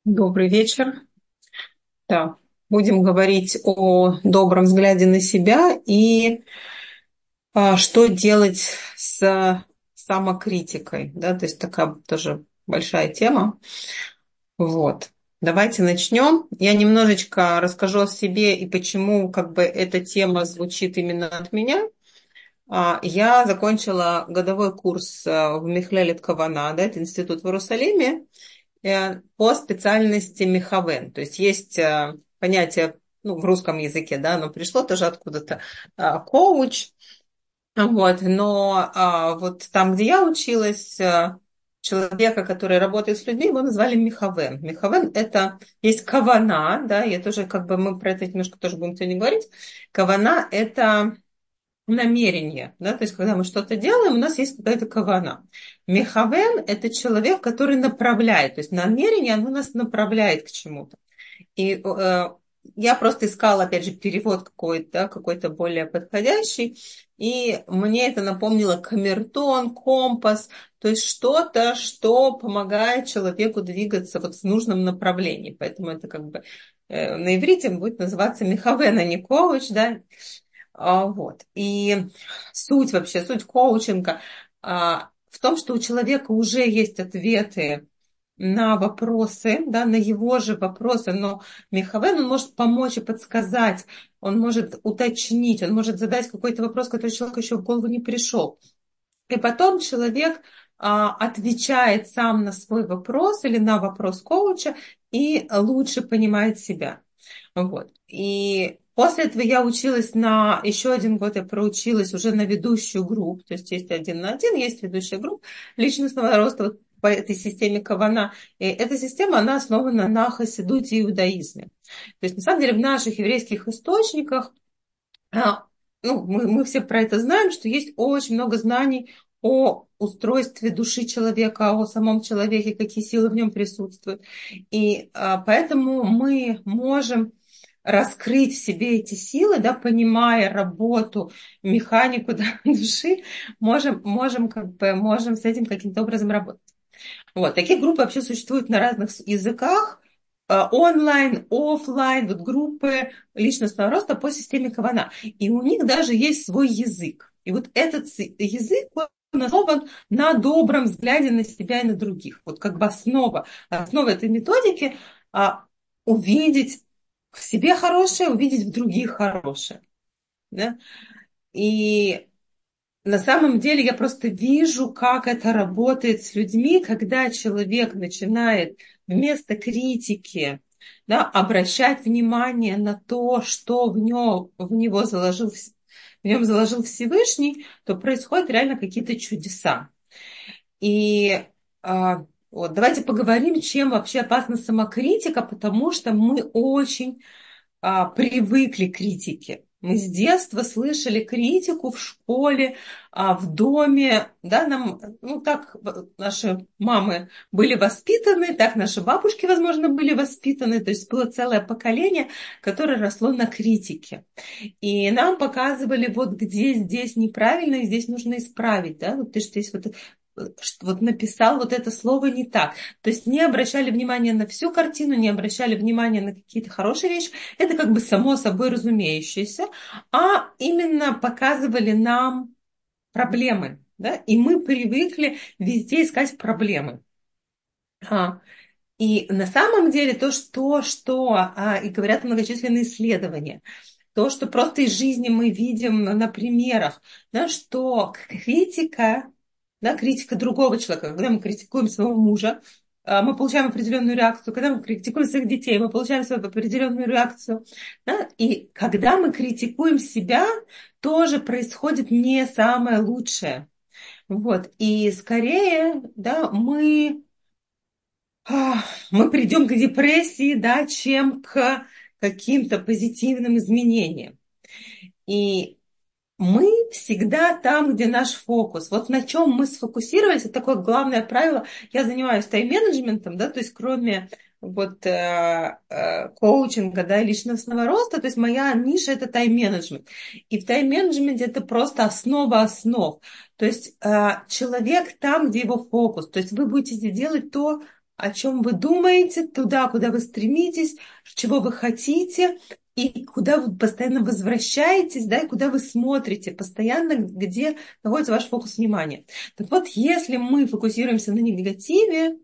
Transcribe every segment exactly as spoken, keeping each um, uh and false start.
Добрый вечер. Да, будем говорить о добром взгляде на себя и а, что делать с самокритикой. Да, то есть такая тоже большая тема. Вот. Давайте начнем. Я немножечко расскажу о себе и почему как бы эта тема звучит именно от меня. А, Я закончила годовой курс а, в Михлелет Кавана, да, это институт в Иерусалиме, э, по специальности Мехавен. То есть есть э, понятие, ну, в русском языке, да, оно пришло тоже откуда-то, а, коуч, вот, но а, вот там, где я училась, а, человека, который работает с людьми, его назвали Мехавен. Мехавен – это есть кавана, да, я тоже, как бы, мы про это немножко тоже будем сегодня говорить. Кавана – это намерение, да, то есть когда мы что-то делаем, у нас есть какая-то кавана. Мехавен – это человек, который направляет, то есть намерение, оно нас направляет к чему-то. И э, я просто искала, опять же, перевод какой-то, да, какой-то более подходящий, и мне это напомнило камертон, компас, то есть что-то, что помогает человеку двигаться вот в нужном направлении. Поэтому это как бы э, на иврите будет называться Мехавен, а не коуч, да. А, Вот. И суть вообще, суть коучинга а, в том, что у человека уже есть ответы на вопросы, да, на его же вопросы, но Михавен, он может помочь и подсказать, он может уточнить, он может задать какой-то вопрос, который человеку еще в голову не пришел. И потом человек а, отвечает сам на свой вопрос или на вопрос коуча и лучше понимает себя. Вот. И после этого я училась на, еще один год я проучилась уже на ведущую группу, то есть есть один на один, есть ведущая группа личностного роста вот по этой системе Кавана. И эта система, она основана на хасидуте и иудаизме. То есть, на самом деле, в наших еврейских источниках, а, ну, мы, мы все про это знаем, что есть очень много знаний о устройстве души человека, о самом человеке, какие силы в нем присутствуют. И а, поэтому мы можем раскрыть в себе эти силы, да, понимая работу, механику, да, души, можем, можем, как бы, можем с этим каким-то образом работать. Вот, такие группы вообще существуют на разных языках, э, онлайн, офлайн, вот группы личностного роста по системе Кавана. И у них даже есть свой язык. И вот этот язык, он основан на добром взгляде на себя и на других. Вот как бы основа, основа этой методики а, увидеть в себе хорошее, увидеть в других хорошее. Да? И на самом деле я просто вижу, как это работает с людьми, когда человек начинает вместо критики, да, обращать внимание на то, что в нем, в него заложил, в нем заложил Всевышний, то происходят реально какие-то чудеса. И а, вот, давайте поговорим, чем вообще опасна самокритика, потому что мы очень а, привыкли к критике. Мы с детства слышали критику в школе, а, в доме, да, нам, ну, так наши мамы были воспитаны, так наши бабушки, возможно, были воспитаны, то есть было целое поколение, которое росло на критике. И нам показывали, вот где здесь неправильно, и здесь нужно исправить, да, вот ты что здесь вот, вот написал вот это слово не так. То есть не обращали внимания на всю картину, не обращали внимания на какие-то хорошие вещи, это как бы само собой разумеющееся, а именно показывали нам проблемы, да, и мы привыкли везде искать проблемы. А, и на самом деле то, что, что а, и говорят многочисленные исследования, то, что просто из жизни мы видим на примерах, да, что критика, да, критика другого человека, когда мы критикуем своего мужа, а, мы получаем определенную реакцию, когда мы критикуем своих детей, мы получаем свою определенную реакцию. Да, и когда мы критикуем себя, тоже происходит не самое лучшее. Вот. И скорее, да, мы а, мы придем к депрессии, да, чем к каким-то позитивным изменениям. И мы всегда там, где наш фокус. Вот на чем мы сфокусировались, это такое главное правило. Я занимаюсь тайм-менеджментом, да, то есть кроме вот э, э, коучинга, да, и личностного роста, то есть моя ниша это тайм-менеджмент. И в тайм-менеджменте это просто основа основ. То есть э, человек там, где его фокус. То есть вы будете делать то, о чем вы думаете, туда, куда вы стремитесь, чего вы хотите, и куда вы постоянно возвращаетесь, да, и куда вы смотрите, постоянно, где находится ваш фокус внимания. Так вот, если мы фокусируемся на негативе,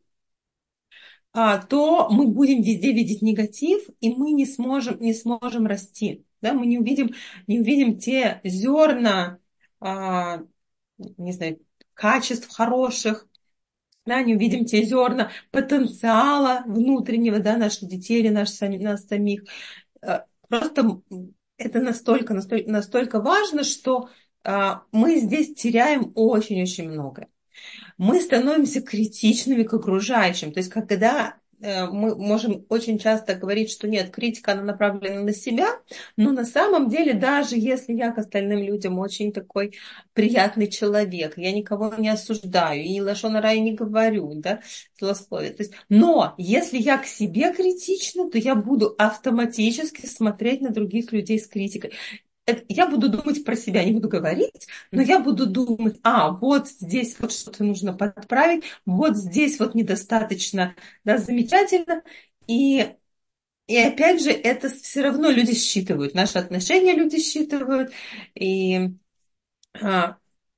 а, то мы будем везде видеть негатив, и мы не сможем, не сможем расти. Да? Мы не увидим, не увидим те зерна, а, не знаю, качеств хороших, да, не увидим те зерна потенциала внутреннего, да, наших детей или наш, нас самих. Э, Просто это настолько, настолько, настолько важно, что а, мы здесь теряем очень-очень много. Мы становимся критичными к окружающим. То есть, когда э, мы можем очень часто говорить, что нет, критика, она направлена на себя, но на самом деле, даже если я к остальным людям очень такой приятный человек, я никого не осуждаю, и лашон ара не говорю, да, злословие. То есть, но если я к себе критична, то я буду автоматически смотреть на других людей с критикой. Это- я буду думать про себя, не буду говорить, но я буду думать, а, вот здесь вот что-то нужно подправить, вот здесь вот недостаточно, да, замечательно. И, и опять же, это все равно люди считывают, наши отношения люди считывают, и а,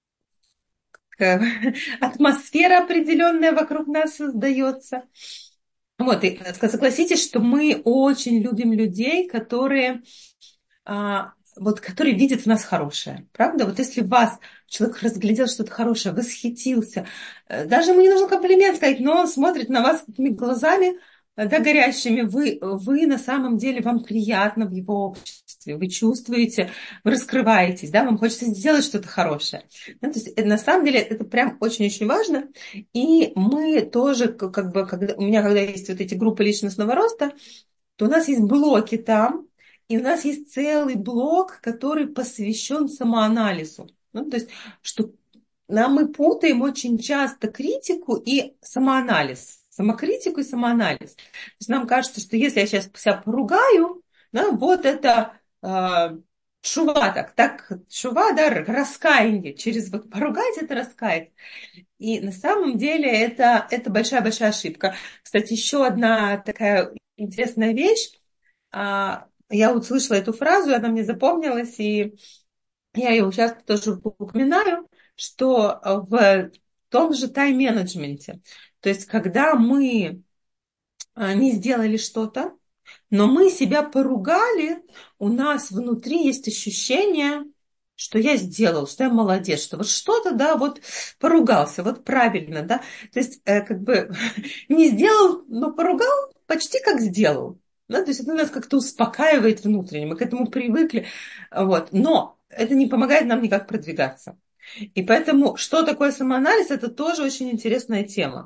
к- атмосфера определенная вокруг нас создается. Вот, и согласитесь, что мы очень любим людей, которые а, вот, который видит в нас хорошее. Правда? Вот если в вас человек разглядел что-то хорошее, восхитился, э, даже ему не нужно комплимент сказать, но он смотрит на вас такими глазами, э, да, горящими, вы, вы на самом деле, вам приятно в его обществе, вы чувствуете, вы раскрываетесь, да, вам хочется сделать что-то хорошее. Да, то есть, э, на самом деле это прям очень-очень важно. И мы тоже, к- как бы, когда, у меня, когда есть вот эти группы личностного роста, то у нас есть блоки там, и у нас есть целый блок, который посвящен самоанализу. Ну, то есть, что нам мы путаем очень часто критику и самоанализ. Самокритику и самоанализ. То есть нам кажется, что если я сейчас себя поругаю, да, вот это э, шува, так, так, шува, да, раскаяние. Через вот поругать это раскаять. И на самом деле это, это большая-большая ошибка. Кстати, еще одна такая интересная вещь. А, Я услышала эту фразу, и она мне запомнилась, и я ее сейчас тоже упоминаю, что в том же тайм-менеджменте, то есть когда мы а, не сделали что-то, но мы себя поругали, у нас внутри есть ощущение, что я сделал, что я молодец, что вот что-то, да, вот поругался, вот правильно, да. То есть э, как бы не сделал, но поругал почти как сделал. Да? То есть это нас как-то успокаивает внутренне, мы к этому привыкли. Вот. Но это не помогает нам никак продвигаться. И поэтому, что такое самоанализ, это тоже очень интересная тема.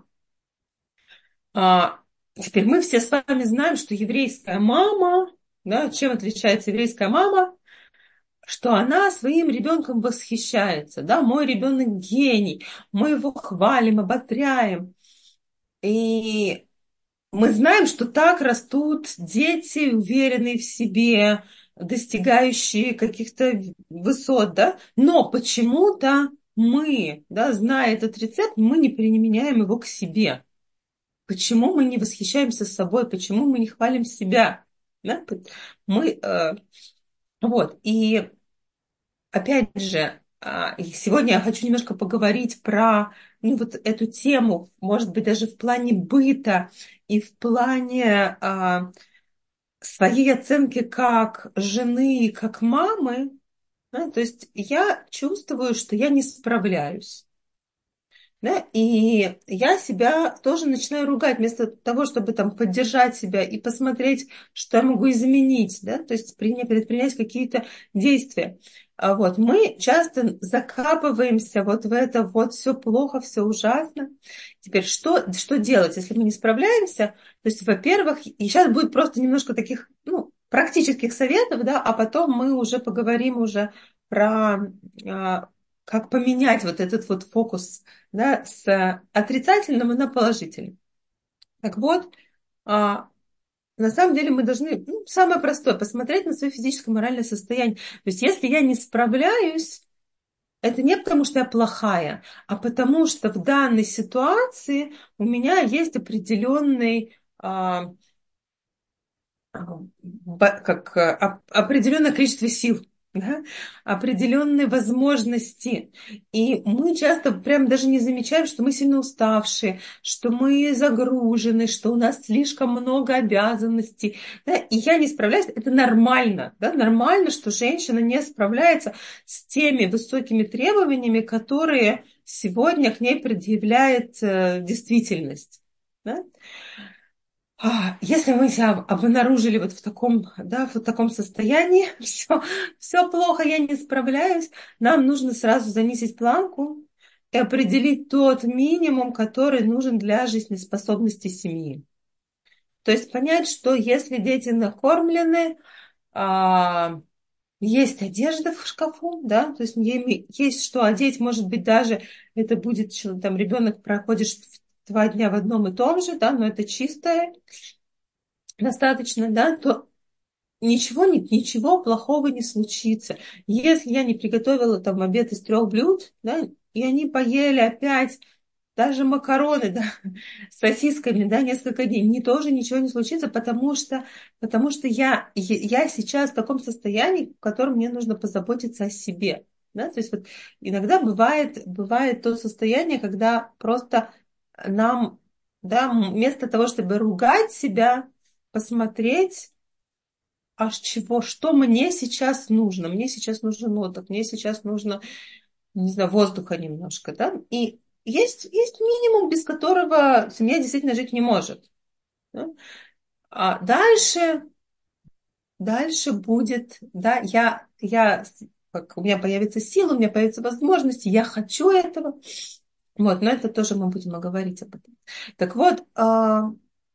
А, Теперь мы все с вами знаем, что еврейская мама, да, чем отличается еврейская мама, что она своим ребенком восхищается, да, мой ребенок гений, мы его хвалим, ободряем. И мы знаем, что так растут дети, уверенные в себе, достигающие каких-то высот, да, но почему-то мы, да, зная этот рецепт, мы не применяем его к себе. Почему мы не восхищаемся собой? Почему мы не хвалим себя? Да? Мы, э, вот, и опять же, а, и сегодня я хочу немножко поговорить про ну, вот эту тему, может быть, даже в плане быта и в плане а, своей оценки как жены и как мамы. Да? То есть я чувствую, что я не справляюсь. Да, и я себя тоже начинаю ругать, вместо того, чтобы там поддержать себя и посмотреть, что я могу изменить, да, то есть принять, предпринять какие-то действия. А вот мы часто закапываемся вот в это вот все плохо, все ужасно. Теперь что, что делать, если мы не справляемся? То есть, во-первых, и сейчас будет просто немножко таких, ну, практических советов, да, а потом мы уже поговорим уже про а, как поменять вот этот вот фокус, да, с отрицательного на положительный. Так вот, а, на самом деле мы должны, ну, самое простое, посмотреть на свое физическое моральное состояние. То есть если я не справляюсь, Это не потому, что я плохая, а потому что в данной ситуации у меня есть определенный а, ба- как э, оп- определенное количество сил, да, определенные возможности. И мы часто прям даже не замечаем, что мы сильно уставшие, что мы загружены, что у нас слишком много обязанностей. Да, и я не справляюсь. Это нормально. Да, нормально, что женщина не справляется с теми высокими требованиями, которые сегодня к ней предъявляет э, действительность. Да? А, Если мы себя обнаружили вот в таком, да, в таком состоянии, все, все плохо, я не справляюсь, нам нужно сразу занизить планку и определить тот минимум, который нужен для жизнеспособности семьи. То есть понять, что если дети накормлены, а, есть одежда в шкафу, да, то есть ей есть что одеть, может быть, даже это будет, чел- там, ребенок проходит два дня в одном и том же, да, но это чистое, достаточно, да, то ничего, ни- ничего плохого не случится. Если я не приготовила там обед из трех блюд, да, и они поели опять даже макароны, да, с сосисками, да, несколько дней, мне тоже ничего не случится, потому что, потому что я, я сейчас в таком состоянии, в котором мне нужно позаботиться о себе. Да? То есть вот иногда бывает, бывает то состояние, когда просто нам, да, вместо того, чтобы ругать себя, посмотреть, а с чего, что мне сейчас нужно? Мне сейчас нужен отдых, мне сейчас нужно, не знаю, воздуха немножко, да? И есть, есть минимум, без которого семья действительно жить не может. Да? А дальше, дальше будет, да, я, я, как у меня появится сила, у меня появятся возможности, я хочу этого. Вот, но это тоже мы будем говорить об этом. Так вот, а,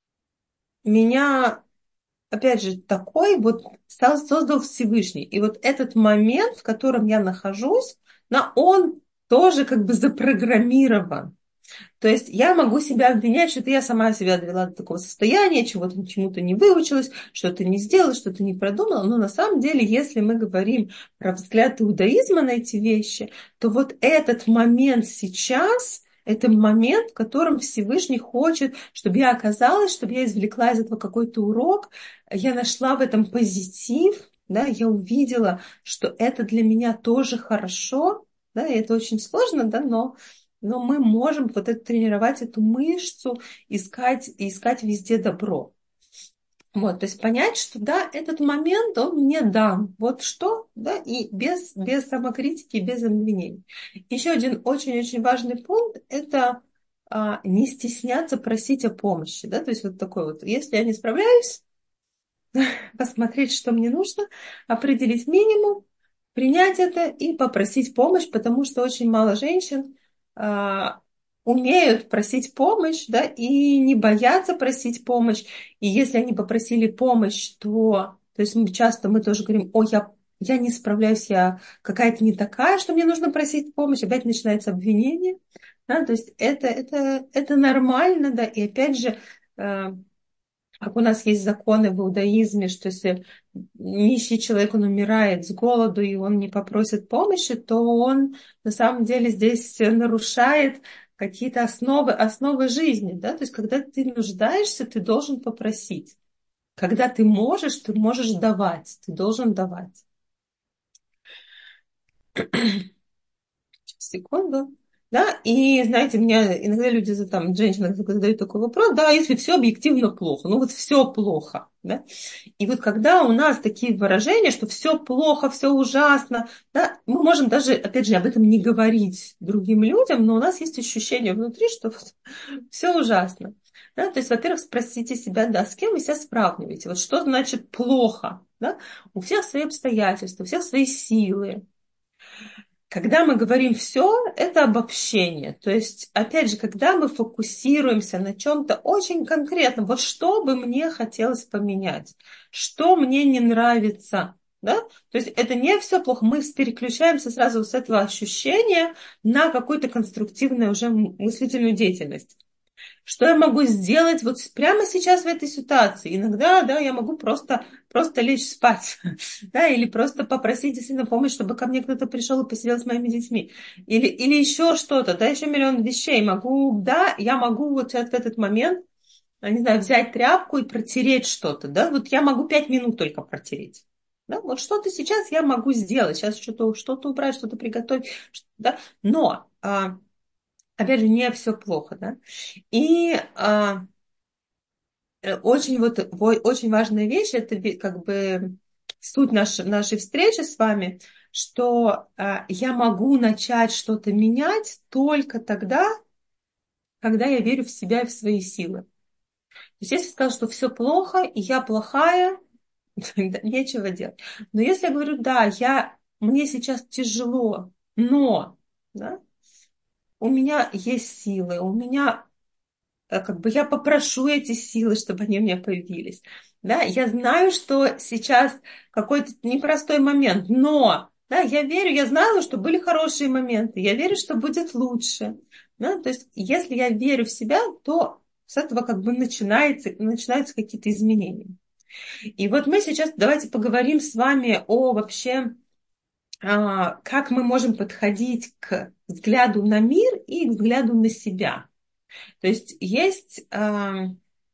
меня опять же, такой вот со- создал Всевышний. И вот этот момент, в котором я нахожусь, на он тоже как бы запрограммирован. То есть я могу себя обвинять, что это я сама себя довела до такого состояния, чего-то чему-то не выучилась, что-то не сделала, что-то не продумала. Но на самом деле, если мы говорим про взгляд иудаизма на эти вещи, то вот этот момент сейчас, это момент, в котором Всевышний хочет, чтобы я оказалась, чтобы я извлекла из этого какой-то урок, я нашла в этом позитив, да, я увидела, что это для меня тоже хорошо, да, и это очень сложно, да, но но мы можем вот это, тренировать эту мышцу, искать, искать везде добро. Вот, то есть понять, что да, этот момент, он мне дан. Вот что, да, и без, без самокритики, без обвинений. Еще один очень-очень важный пункт – это а, не стесняться просить о помощи. Да? То есть вот такой вот, если я не справляюсь, посмотреть, что мне нужно, определить минимум, принять это и попросить помощь, потому что очень мало женщин а, умеют просить помощь, да, и не боятся просить помощь. И если они попросили помощь, то, то есть мы, часто мы тоже говорим, ой, я, я не справляюсь, я какая-то не такая, что мне нужно просить помощь, опять начинается обвинение. Да, то есть это, это, это нормально, да, и опять же, э, как у нас есть законы в иудаизме, что если нищий человек, он умирает с голоду, и он не попросит помощи, то он на самом деле здесь нарушает какие-то основы, основы жизни. Да? То есть, когда ты нуждаешься, ты должен попросить. Когда ты можешь, ты можешь давать. Ты должен давать. Секунду. Да, и знаете, меня иногда люди, за- там, женщины задают такой вопрос, да, если все объективно плохо, ну вот все плохо, да, и вот когда у нас такие выражения, что все плохо, все ужасно, да, мы можем даже, опять же, об этом не говорить другим людям, но у нас есть ощущение внутри, что все ужасно, да, то есть, во-первых, спросите себя, да, с кем вы себя сравниваете, вот что значит плохо, да, у всех свои обстоятельства, у всех свои силы. Когда мы говорим все, это обобщение. То есть, опять же, когда мы фокусируемся на чем-то очень конкретном, вот что бы мне хотелось поменять, что мне не нравится, да? То есть это не все плохо, мы переключаемся сразу с этого ощущения на какую-то конструктивную уже мыслительную деятельность. Что я могу сделать вот прямо сейчас в этой ситуации? Иногда, да, я могу просто, просто лечь спать, да, или просто попросить действительно помощь, чтобы ко мне кто-то пришел и посидел с моими детьми. Или, или еще что-то, да, еще миллион вещей. Могу, да, я могу вот сейчас в этот момент, а, не знаю, взять тряпку и протереть что-то, да, вот я могу пять минут только протереть. Да, вот что-то сейчас я могу сделать, сейчас что-то что убрать, что-то приготовить, что- да, но, а, опять же, не все плохо, да. И а, э, очень вот во- очень важная вещь, это ве- как бы суть нашей, нашей встречи с вами, что а, я могу начать что-то менять только тогда, когда я верю в себя и в свои силы. То есть если я сказала, что все плохо, и я плохая, да, нечего делать. Но если я говорю, да, я, мне сейчас тяжело, но да, у меня есть силы, у меня э, как бы я попрошу эти силы, чтобы они у меня появились. Да, я знаю, что сейчас какой-то непростой момент, но да, я верю, я знала, что были хорошие моменты, я верю, что будет лучше. Да, то есть, если я верю в себя, то с этого как бы начинается, начинаются какие-то изменения. И вот мы сейчас давайте поговорим с вами о вообще, а, как мы можем подходить к взгляду на мир и к взгляду на себя. То есть есть а,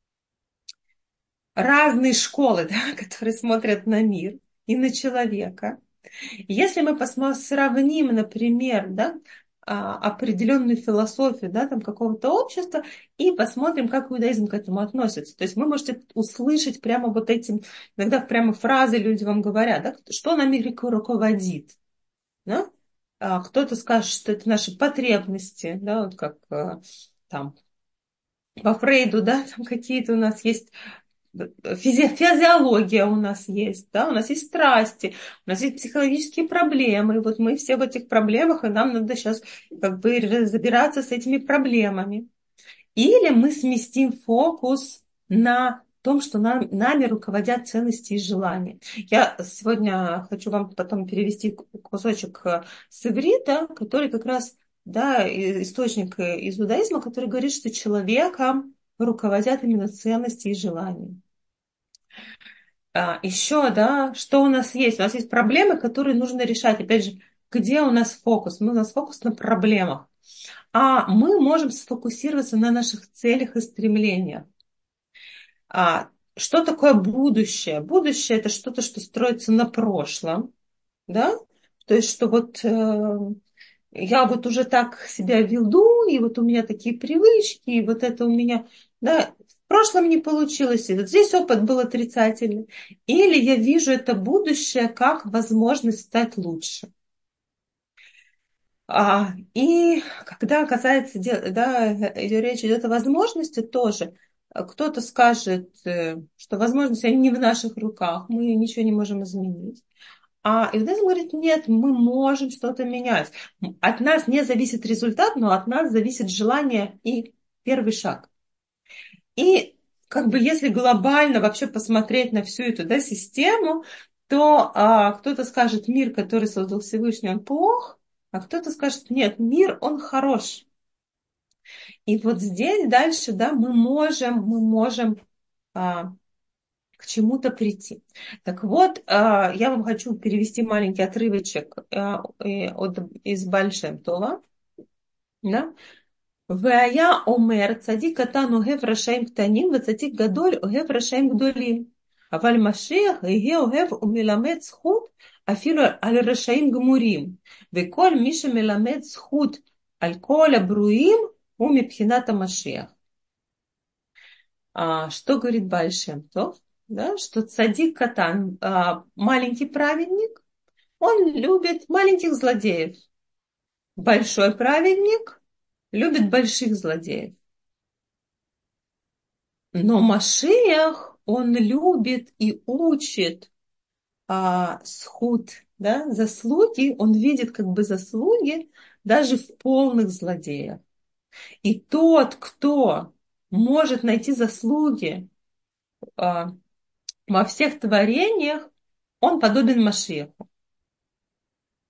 разные школы, да, которые смотрят на мир и на человека. Если мы посмо- сравним, например, да, а, определенную философию, да, там, какого-то общества и посмотрим, как иудаизм к этому относится. То есть вы можете услышать прямо вот этим, иногда прямо фразы люди вам говорят, да, что нами руководит. Да? А, кто-то скажет, что это наши потребности, да, вот как а, там по Фрейду, да, там какие-то у нас есть физи- физиология у нас есть, да, у нас есть страсти, у нас есть психологические проблемы, и вот мы все в этих проблемах, и нам надо сейчас как бы разбираться с этими проблемами. Или мы сместим фокус на том, что нам, нами руководят ценности и желания. Я сегодня хочу вам потом перевести кусочек э, с иврита, который как раз, да, и- источник э, из иудаизма, который говорит, что человеком руководят именно ценности и желания. А, еще, да, что у нас есть? У нас есть проблемы, которые нужно решать. Опять же, где у нас фокус? Ну, у нас фокус на проблемах. А мы можем сфокусироваться на наших целях и стремлениях. А что такое будущее? Будущее это что-то, что строится на прошлом, да? То есть, что вот э, я вот уже так себя веду, и вот у меня такие привычки, и вот это у меня, да, в прошлом не получилось, и вот здесь опыт был отрицательный. Или я вижу это будущее как возможность стать лучше. А, и когда касается, де- да, э, речь идет о возможности тоже, э, кто-то скажет, э, что возможности они не в наших руках, мы ничего не можем изменить. А иудаизм говорит, нет, мы можем что-то менять. От нас не зависит результат, но от нас зависит желание и первый шаг. И как бы если глобально вообще посмотреть на всю эту, да, систему, то а, кто-то скажет, мир, который создал Всевышний, он плох, а кто-то скажет, нет, мир, он хорош. И вот здесь дальше, да, мы можем, мы можем а, к чему-то прийти. Так вот, а, я вам хочу перевести маленький отрывочек а, э, от, из Бальшем Това. Да? והיה אומר צדיק קטן אוהב רשעים קטנים וצדיק גדול אוהב רשעים גדולים. אבל משיח יהיה אוהב ומלמד זכות אפילו על רשעים גמורים. וכל מי שמלמד זכות על כל הברואים הוא מבחינת המשיח. А, что говорит Бальшем Тов? Да, что цадик катан, а, маленький праведник, он любит маленьких злодеев. Большой праведник любит больших злодеев. Но Машиах, он любит и учит а, схуд, да, заслуги, он видит как бы заслуги даже в полных злодеях. И тот, кто может найти заслуги а, во всех творениях, он подобен Машеху.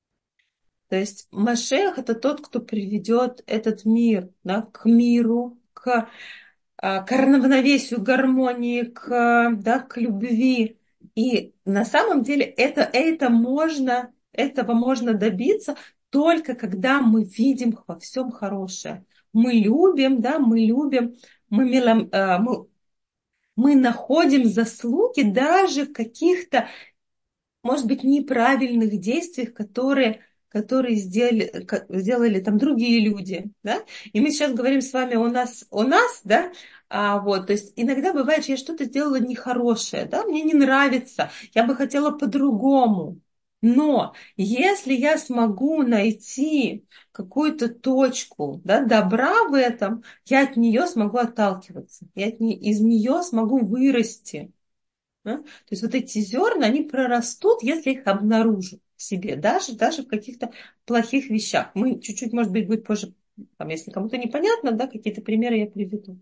То есть Машех это тот, кто приведет этот мир, да, к миру, к, а, к равновесию, к гармонии, к, да, к любви. И на самом деле это, это можно, этого можно добиться только когда мы видим во всем хорошее. Мы любим, да, мы любим, мы, милом, а, мы, мы находим заслуги даже в каких-то, может быть, неправильных действиях, которые, которые сделали, ка- сделали там другие люди, да? И мы сейчас говорим с вами о нас, о нас, да? А, вот, то есть иногда бывает, что я что-то сделала нехорошее, да, мне не нравится, я бы хотела по-другому. Но если я смогу найти какую-то точку, да, добра в этом, я от нее смогу отталкиваться, я от не- из нее смогу вырасти. Да? То есть вот эти зерна, они прорастут, если их обнаружу в себе, даже, даже в каких-то плохих вещах. Мы чуть-чуть, может быть, будет позже, там, если кому-то непонятно, да, какие-то примеры я приведу.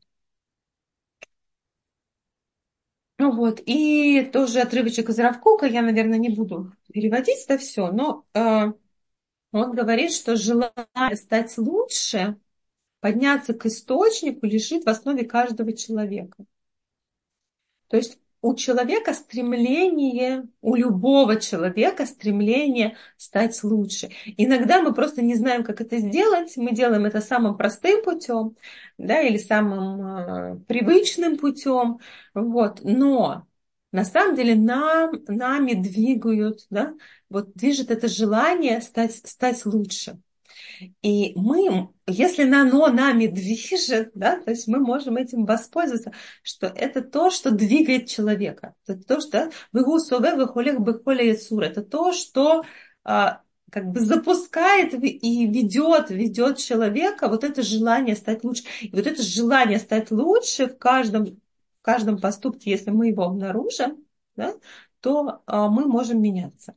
Ну вот, и тоже отрывочек из Равкука, я, наверное, не буду переводить это все, но э, он говорит, что желание стать лучше, подняться к источнику лежит в основе каждого человека. То есть у человека стремление, у любого человека стремление стать лучше. Иногда мы просто не знаем, как это сделать. Мы делаем это самым простым путем, да, или самым э, привычным путем. Вот. Но на самом деле нам, нами двигают, да, вот движет это желание стать, стать лучше. И мы, если оно нами движет, да, то есть мы можем этим воспользоваться, что это то, что двигает человека. Это то, что выгусове выхолех бехоле яцур. Это то, что а, как бы запускает и ведет, ведет человека вот это желание стать лучше. И вот это желание стать лучше в каждом, в каждом поступке, если мы его обнаружим, да, то а, мы можем меняться.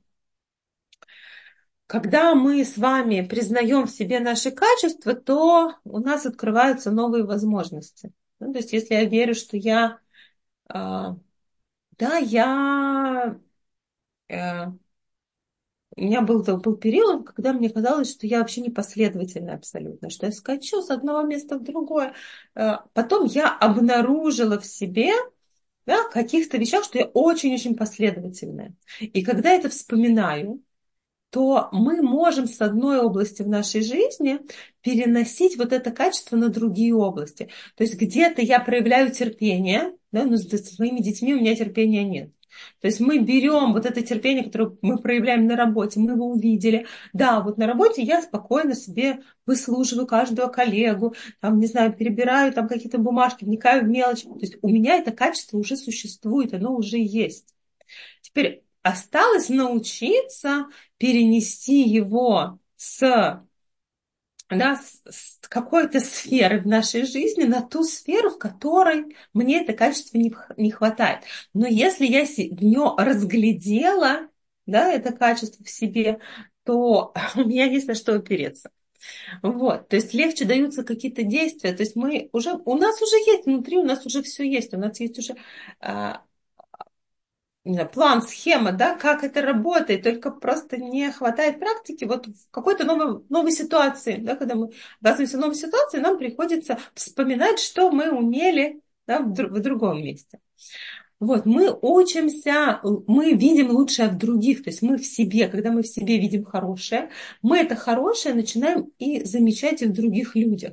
Когда мы с вами признаем в себе наши качества, то у нас открываются новые возможности. Ну, то есть, если я верю, что я, а, да, я, э, у меня был, был период, когда мне казалось, что я вообще непоследовательна абсолютно, что я скачу с одного места в другое. Э, Потом я обнаружила в себе, да, каких-то вещах, что я очень-очень последовательная. И когда это вспоминаю, то мы можем с одной области в нашей жизни переносить вот это качество на другие области. То есть где-то я проявляю терпение, да, но с своими детьми у меня терпения нет. То есть мы берем вот это терпение, которое мы проявляем на работе, мы его увидели. Да, вот на работе я спокойно себе выслушиваю каждого коллегу, там, не знаю, перебираю там какие-то бумажки, вникаю в мелочи. То есть у меня это качество уже существует, оно уже есть. Теперь осталось научиться перенести его с, да, с, с какой-то сферы в нашей жизни на ту сферу, в которой мне это качество не, не хватает. Но если я в нее разглядела, да, это качество в себе, то у меня есть на что опереться. Вот, то есть легче даются какие-то действия, то есть мы уже, у нас уже есть внутри, у нас уже все есть, у нас есть уже а, не знаю, план, схема, да, как это работает, только просто не хватает практики вот в какой-то новой, новой ситуации, да, когда мы оказываемся в новой ситуации, нам приходится вспоминать, что мы умели, да, в, друг, в другом месте. Вот, мы учимся, мы видим лучшее в других, то есть мы в себе, когда мы в себе видим хорошее, мы это хорошее начинаем и замечать и в других людях.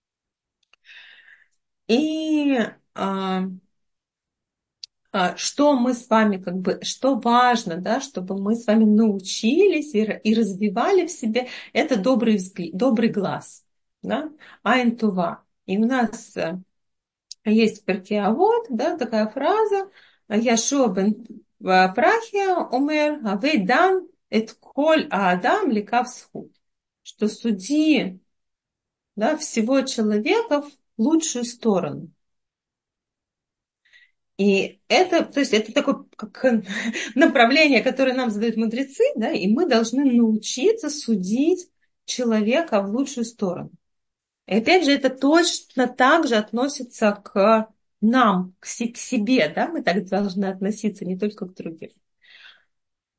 И а, а, что мы с вами, как бы, что важно, да, чтобы мы с вами научились и, и развивали в себе, это добрый взгляд, добрый глаз, да, айн тува. И у нас э, есть в Перке Авот, да, такая фраза, Яшуа бен Прахия умер, авей дан эт коль аадам ликав схуд, что суди, да, всего человека в лучшую сторону. И это, то есть это такое как направление, которое нам задают мудрецы, да, и мы должны научиться судить человека в лучшую сторону. И опять же, это точно так же относится к нам, к, си- к себе, да, мы так должны относиться не только к другим.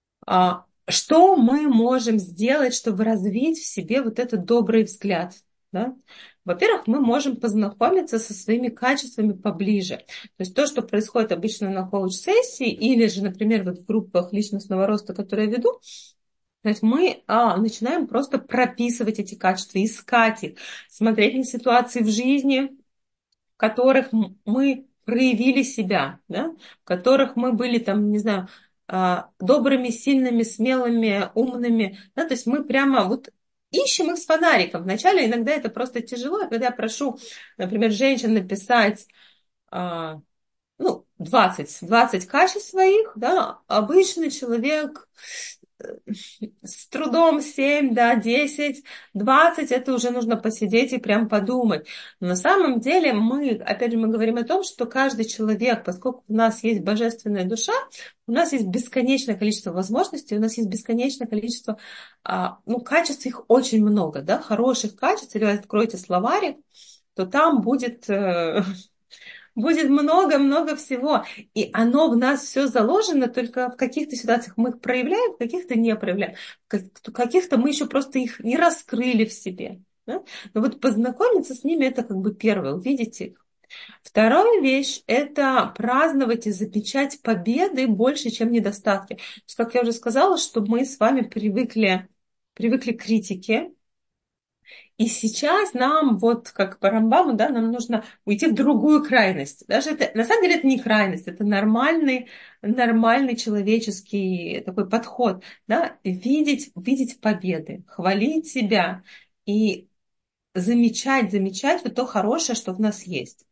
А, что мы можем сделать, чтобы развить в себе вот этот добрый взгляд? да? Во-первых, мы можем познакомиться со своими качествами поближе. То есть то, что происходит обычно на коуч-сессии или же, например, вот в группах личностного роста, которые я веду, то есть мы а, начинаем просто прописывать эти качества, искать их, смотреть на ситуации в жизни, в которых м- мы проявили себя, да, в которых мы были там, не знаю, а, добрыми, сильными, смелыми, умными, да, то есть мы прямо вот ищем их с фонариком. Вначале иногда это просто тяжело, когда я прошу, например, женщин написать а, ну, двадцать двадцать качеств своих, да, обычный человек э, с трудом семь, да, десять, двадцать, это уже нужно посидеть и прям подумать. Но на самом деле мы, опять же, мы говорим о том, что каждый человек, поскольку у нас есть божественная душа, у нас есть бесконечное количество возможностей, у нас есть бесконечное количество, а, ну, качеств, их очень много, да, хороших качеств, если вы откроете словарик, то там будет э, будет много-много всего. И оно в нас все заложено, только в каких-то ситуациях мы их проявляем, в каких-то не проявляем. В каких-то мы еще просто их не раскрыли в себе. Да? Но вот познакомиться с ними, это как бы первое, увидеть их. Вторая вещь – это праздновать и замечать победы больше, чем недостатки. То есть, как я уже сказала, что мы с вами привыкли, привыкли к критике, и сейчас нам, вот как по Рамбаму, да, нам нужно уйти в другую крайность. Даже это, на самом деле это не крайность, это нормальный, нормальный человеческий такой подход. Да? Видеть, видеть победы, хвалить себя и замечать, замечать вот то хорошее, что в нас есть.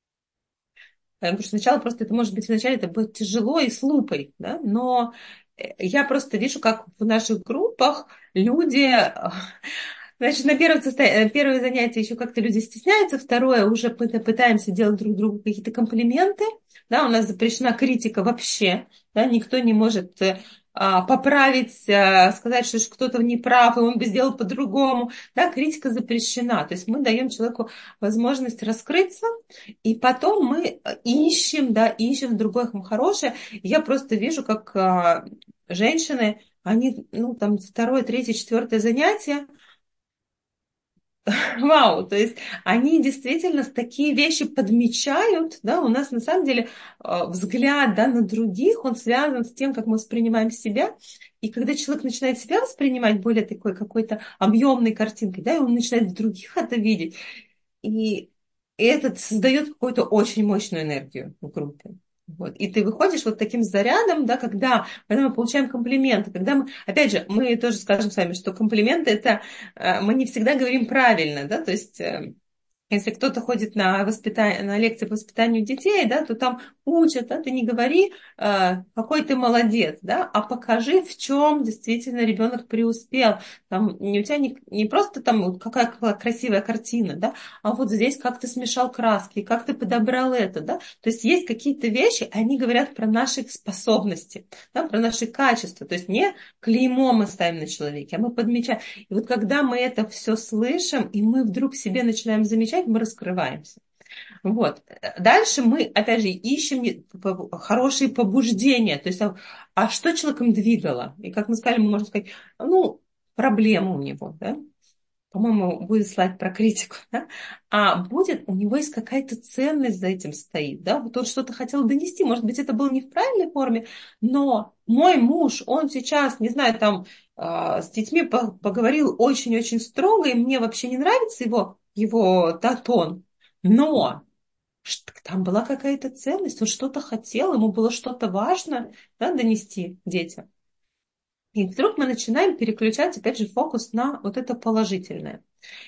Потому что сначала просто это может быть вначале это будет тяжело и с лупой, да? Но э, я просто вижу, как в наших группах люди. Значит, на первом, состо... первое занятие еще как-то люди стесняются, второе уже мы пытаемся делать друг другу какие-то комплименты, да, у нас запрещена критика вообще, да, никто не может э, а, поправить, а, сказать, что кто-то не прав, и он бы сделал по-другому, да, критика запрещена, то есть мы даем человеку возможность раскрыться, и потом мы ищем, да, ищем другое хорошее, я просто вижу, как а, женщины, они, ну, там, второе, третье, четвертое занятие, вау, то есть они действительно такие вещи подмечают, да, у нас на самом деле э, взгляд, да, на других, он связан с тем, как мы воспринимаем себя, и когда человек начинает себя воспринимать более такой какой-то объемной картинкой, да, и он начинает в других это видеть, и это создает какую-то очень мощную энергию в группе. Вот. И ты выходишь вот таким зарядом, да, когда, когда мы получаем комплименты, когда мы, опять же, мы тоже скажем с вами, что комплименты это э, мы не всегда говорим правильно, да, то есть э, если кто-то ходит на, воспитание, на лекции по воспитанию детей, да, то там учат, да, ты не говори, э, какой ты молодец, да, а покажи, в чем действительно ребенок преуспел. Там, не, у тебя не, не просто там вот какая красивая картина, да, а вот здесь как ты смешал краски, как ты подобрал это, да. То есть есть какие-то вещи, они говорят про наши способности, да, про наши качества. То есть не клеймо мы ставим на человеке, а мы подмечаем. И вот когда мы это все слышим, и мы вдруг себе начинаем замечать, мы раскрываемся. Вот. Дальше мы, опять же, ищем хорошие побуждения. То есть, а, а что человеком двигало? И как мы сказали, мы можем сказать, ну, проблема у него, да? По-моему, будет слайд про критику, да? А будет, у него есть какая-то ценность за этим стоит, да? Вот он что-то хотел донести, может быть, это было не в правильной форме, но мой муж, он сейчас, не знаю, там, а, с детьми по- поговорил очень-очень строго, и мне вообще не нравится его, его да, тон, но ш- там была какая-то ценность, он что-то хотел, ему было что-то важно, да, донести детям. И вдруг мы начинаем переключать, опять же, фокус на вот это положительное.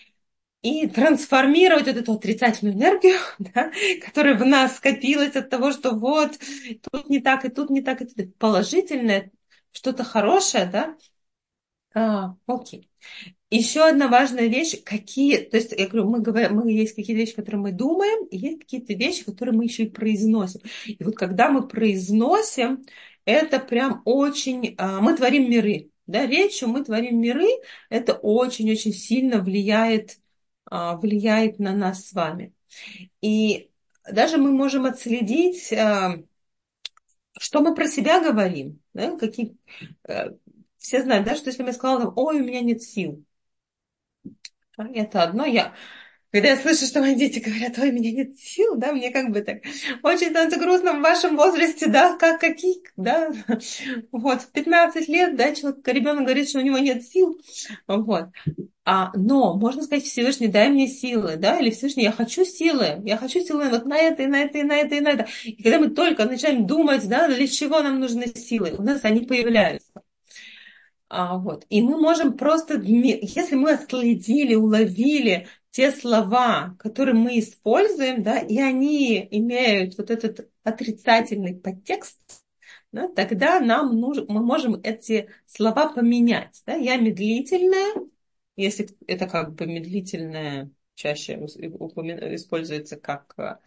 И трансформировать вот эту отрицательную энергию, да, которая в нас скопилась от того, что вот тут не так, и тут не так, и тут положительное, что-то хорошее, да. А, окей. Еще одна важная вещь, какие, то есть, я говорю, мы говорим, мы есть какие-то вещи, которые мы думаем, и есть какие-то вещи, которые мы еще и произносим. И вот когда мы произносим, это прям очень, а, мы творим миры, да, речью мы творим миры, это очень-очень сильно влияет, а, влияет на нас с вами. И даже мы можем отследить, а, что мы про себя говорим, да, какие, э, все знают, да, что если я сказала, ой, у меня нет сил, Да, это одно. Я, когда я слышу, что мои дети говорят, ой, у меня нет сил, да, мне как бы так очень становится грустно в вашем возрасте, да, как какие, да, вот, в пятнадцать лет, да, человек, ребенок говорит, что у него нет сил, вот. А, но можно сказать Всевышний, дай мне силы, да, или Всевышний, я хочу силы, я хочу силы вот на это, и на это, и на это, и на это. И когда мы только начинаем думать, да, для чего нам нужны силы, у нас они появляются. А, вот. И мы можем просто, вме- если мы отследили, уловили те слова, которые мы используем, да, и они имеют вот этот отрицательный подтекст, да, тогда нам нужно, мы можем эти слова поменять. Да. Я медлительная, если это как бы медлительное чаще упомя- используется как, э,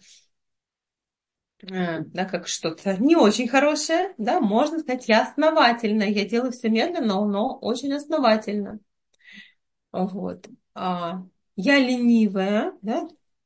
да, как что-то не очень хорошее, да, можно сказать, я основательно, я делаю все медленно, но очень основательно. Вот. А, я ленивая, да,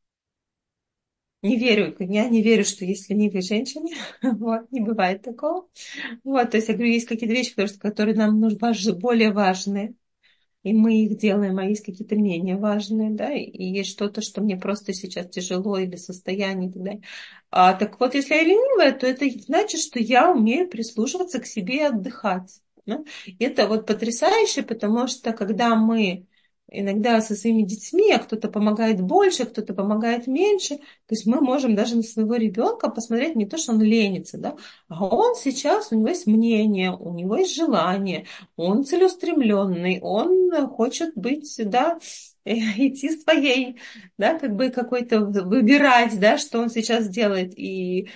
не верю, я не верю, что есть ленивые женщины, вот, не бывает такого. Вот, то есть я говорю, есть какие-то вещи, которые, которые нам нужны важ- более важные, и мы их делаем, а есть какие-то менее важные, да, и есть что-то, что мне просто сейчас тяжело или состояние и так далее. А, так вот, если я ленивая, то это значит, что я умею прислушиваться к себе и отдыхать. Да? И это вот потрясающе, потому что когда мы иногда со своими детьми, а кто-то помогает больше, кто-то помогает меньше, то есть мы можем даже на своего ребенка посмотреть не то, что он ленится, да, а он сейчас, у него есть мнение, у него есть желание, он целеустремленный, он хочет быть, да, идти своей, да, как бы какой-то выбирать, да, что он сейчас делает. И,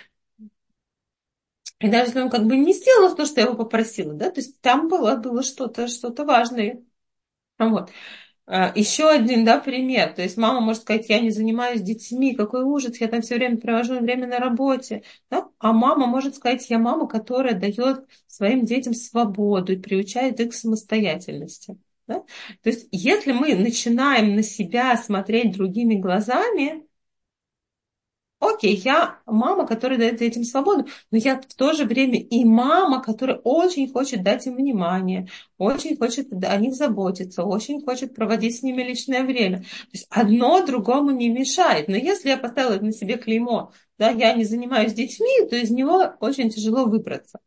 и даже если он как бы не сделал то, что я его попросила, да, то есть там было, было что-то, что-то важное. Вот. А, Еще один, да, пример. То есть мама может сказать, я не занимаюсь детьми, какой ужас, я там все время провожу время на работе. Да? А мама может сказать, я мама, которая дает своим детям свободу и приучает их к самостоятельности. Да? То есть если мы начинаем на себя смотреть другими глазами, окей, я мама, которая дает детям свободу, но я в то же время и мама, которая очень хочет дать им внимание, очень хочет о них заботиться, очень хочет проводить с ними личное время. То есть одно другому не мешает. Но если я поставила на себе клеймо, да, я не занимаюсь детьми, то из него очень тяжело выбраться.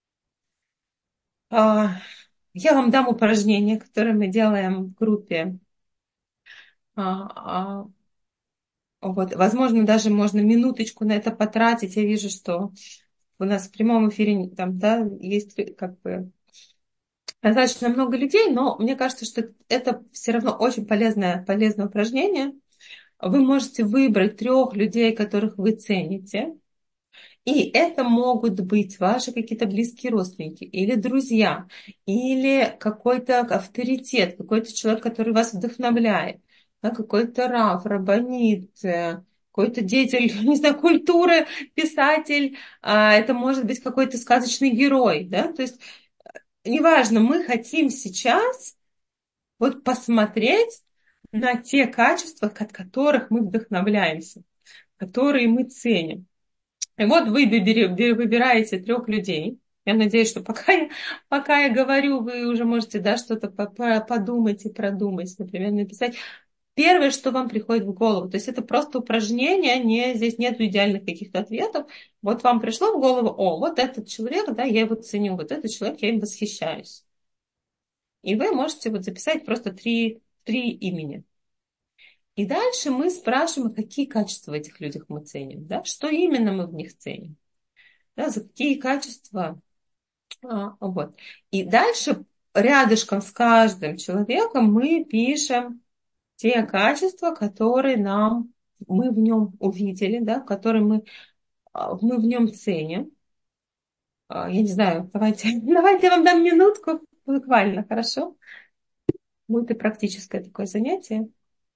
А, Я вам дам упражнение, которое мы делаем в группе. А, а, Вот, возможно, даже можно минуточку на это потратить. Я вижу, что у нас в прямом эфире там, да, есть как бы достаточно много людей, но мне кажется, что это все равно очень полезное, полезное упражнение. Вы можете выбрать трех людей, которых вы цените, и это могут быть ваши какие-то близкие родственники или друзья, или какой-то авторитет, какой-то человек, который вас вдохновляет, да, какой-то рав, раббанит, э, какой-то деятель, не знаю, культуры, писатель, а, это может быть какой-то сказочный герой, да, то есть неважно, мы хотим сейчас вот посмотреть на те качества, от которых мы вдохновляемся, которые мы ценим. И вот вы выбери- выбираете трех людей. Я надеюсь, что пока я, пока я говорю, вы уже можете, да, что-то по- по- подумать и продумать, например, написать. Первое, что вам приходит в голову. То есть это просто упражнение, не, здесь нет идеальных каких-то ответов. Вот вам пришло в голову, о, вот этот человек, да, я его ценю, вот этот человек, я им восхищаюсь. И вы можете вот записать просто три, три имени. И дальше мы спрашиваем, а какие качества в этих людях мы ценим, да, что именно мы в них ценим, да, за какие качества. А, вот. И дальше рядышком с каждым человеком мы пишем те качества, которые нам мы в нем увидели, да, которые мы, а, мы в нем ценим. А, Я не знаю, давайте, давайте я вам дам минутку, буквально, хорошо? Будет и практическое такое занятие.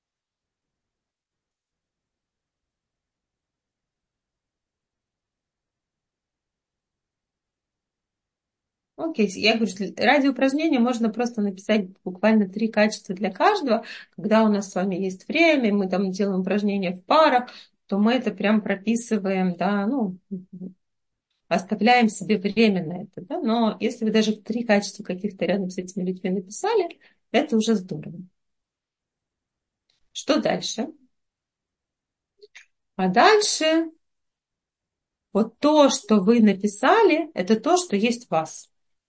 Окей, я говорю, что ради упражнения можно просто написать буквально три качества для каждого. Когда у нас с вами есть время, мы там делаем упражнения в парах, то мы это прям прописываем, да, ну, оставляем себе время на это, да. Но если вы даже три качества каких-то рядом с этими людьми написали, это уже здорово. Что дальше? А дальше вот то, что вы написали, это то, что есть в вас.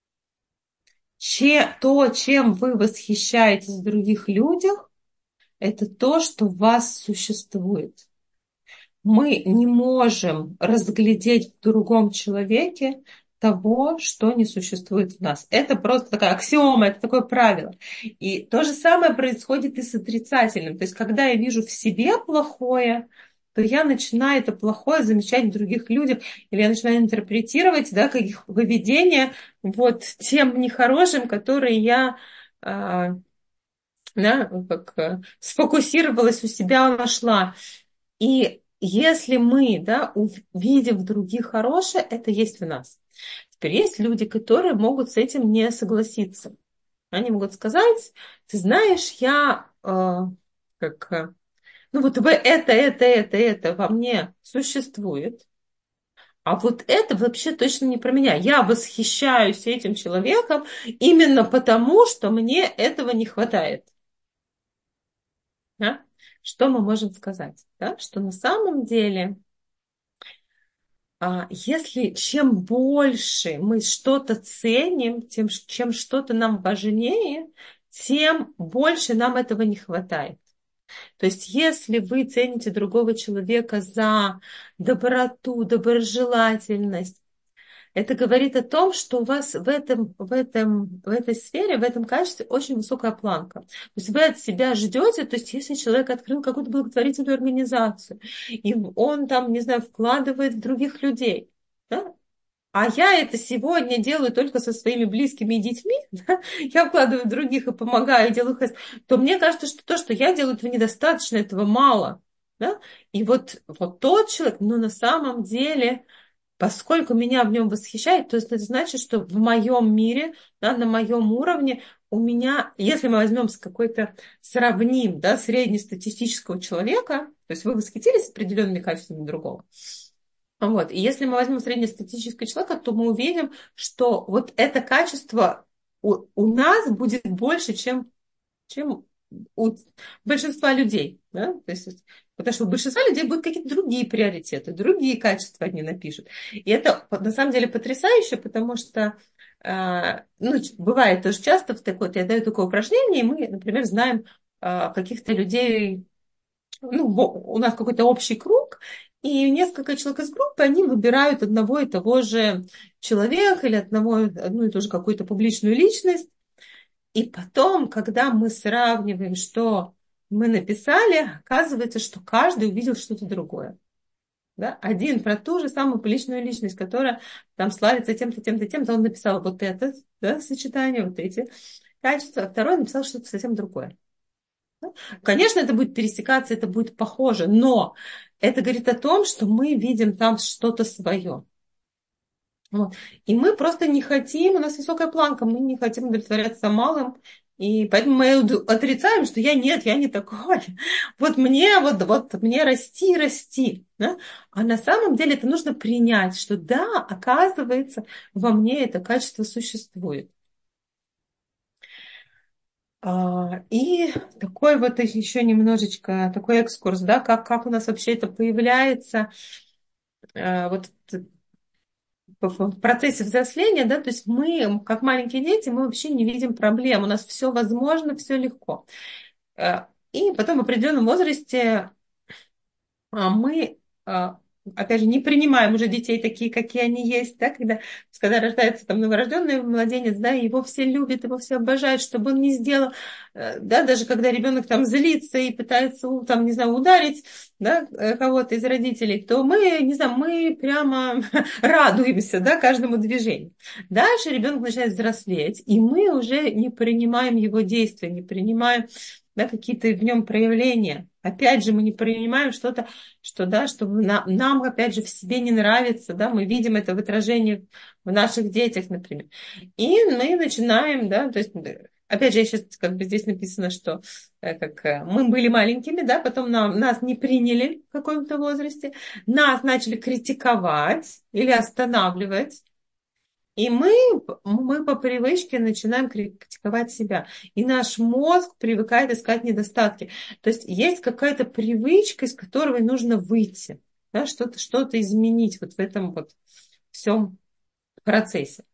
Че, то, чем вы восхищаетесь в других людях, это то, что в вас существует. Мы не можем разглядеть в другом человеке того, что не существует в нас. Это просто такая аксиома, это такое правило. И то же самое происходит и с отрицательным. То есть, когда я вижу в себе плохое, то я начинаю это плохое замечать в других людях, или я начинаю интерпретировать, да, как их поведение вот тем нехорошим, которые я а, да, как, а, сфокусировалась у себя, нашла. И если мы, да, увидим в других хорошее, это есть в нас. Теперь есть люди, которые могут с этим не согласиться. Они могут сказать, ты знаешь, я э, как, э, ну вот в это, это, это, это во мне существует, а вот это вообще точно не про меня. Я восхищаюсь этим человеком именно потому, что мне этого не хватает. Да? Что мы можем сказать? Да? Что на самом деле а, если чем больше мы что-то ценим, тем, чем что-то нам важнее, тем больше нам этого не хватает. То есть, если вы цените другого человека за доброту, доброжелательность, это говорит о том, что у вас в, этом, в, этом, в этой сфере, в этом качестве очень высокая планка. То есть вы от себя ждете, то есть если человек открыл какую-то благотворительную организацию, и он там, не знаю, вкладывает в других людей, да? А я это сегодня делаю только со своими близкими и детьми, да? Я вкладываю в других и помогаю, делаю хэс, то мне кажется, что то, что я делаю, этого недостаточно, этого мало. Да? И вот, вот тот человек, но на самом деле поскольку меня в нем восхищает, то есть это значит, что в моем мире, да, на моем уровне у меня, если мы возьмем с какой-то, сравним, да, среднестатистического человека, то есть вы восхитились определенными качествами другого, вот, и если мы возьмем среднестатистического человека, то мы увидим, что вот это качество у, у нас будет больше, чем чем у большинства людей. Да? То есть, потому что у большинства людей будут какие-то другие приоритеты, другие качества они напишут. И это на самом деле потрясающе, потому что э, ну, бывает тоже часто в такой, вот я даю такое упражнение, и мы, например, знаем э, каких-то людей, ну, у нас какой-то общий круг, и несколько человек из группы, они выбирают одного и того же человека или одного, одну и ту же какую-то публичную личность. И потом, когда мы сравниваем, что мы написали, оказывается, что каждый увидел что-то другое. Да? Один про ту же самую личную личность, которая там славится тем-то, тем-то, тем-то, он написал вот это, да, сочетание, вот эти качества, а второй написал что-то совсем другое. Да? Конечно, это будет пересекаться, это будет похоже, но это говорит о том, что мы видим там что-то свое. Вот. И мы просто не хотим, у нас высокая планка, мы не хотим удовлетворяться малым, и поэтому мы отрицаем, что я нет, я не такой. Вот мне, вот, вот мне расти, расти. Да? А на самом деле это нужно принять, что да, оказывается, во мне это качество существует. А, и такой вот еще немножечко, такой экскурс, да, как, как у нас вообще это появляется. А, вот в процессе взросления, да, то есть мы, как маленькие дети, мы вообще не видим проблем, у нас все возможно, все легко. Э, И потом в определенном возрасте а, мы, а, опять же, не принимаем уже детей такие, какие они есть, да, когда, когда рождается там новорожденный младенец, да, его все любят, его все обожают, чтобы он не сделал, э, да, даже когда ребенок там злится и пытается, там, не знаю, ударить, да, э, кого-то из родителей, то мы, не знаю, мы прямо радуемся, да, каждому движению. Дальше ребенок начинает взрослеть, и мы уже не принимаем его действия, не принимаем, да, какие-то в нем проявления. Опять же, мы не принимаем что-то, что, да, что нам, нам, опять же, в себе не нравится, да, мы видим это в отражении в наших детях, например. И мы начинаем, да, то есть, опять же, я сейчас, как бы здесь написано, что э, как, э, мы были маленькими, да, потом нам, нас не приняли в каком-то возрасте, нас начали критиковать или останавливать. И мы, мы по привычке начинаем критиковать себя. И наш мозг привыкает искать недостатки. То есть есть какая-то привычка, из которой нужно выйти, да, что-то, что-то изменить вот в этом вот всем процессе.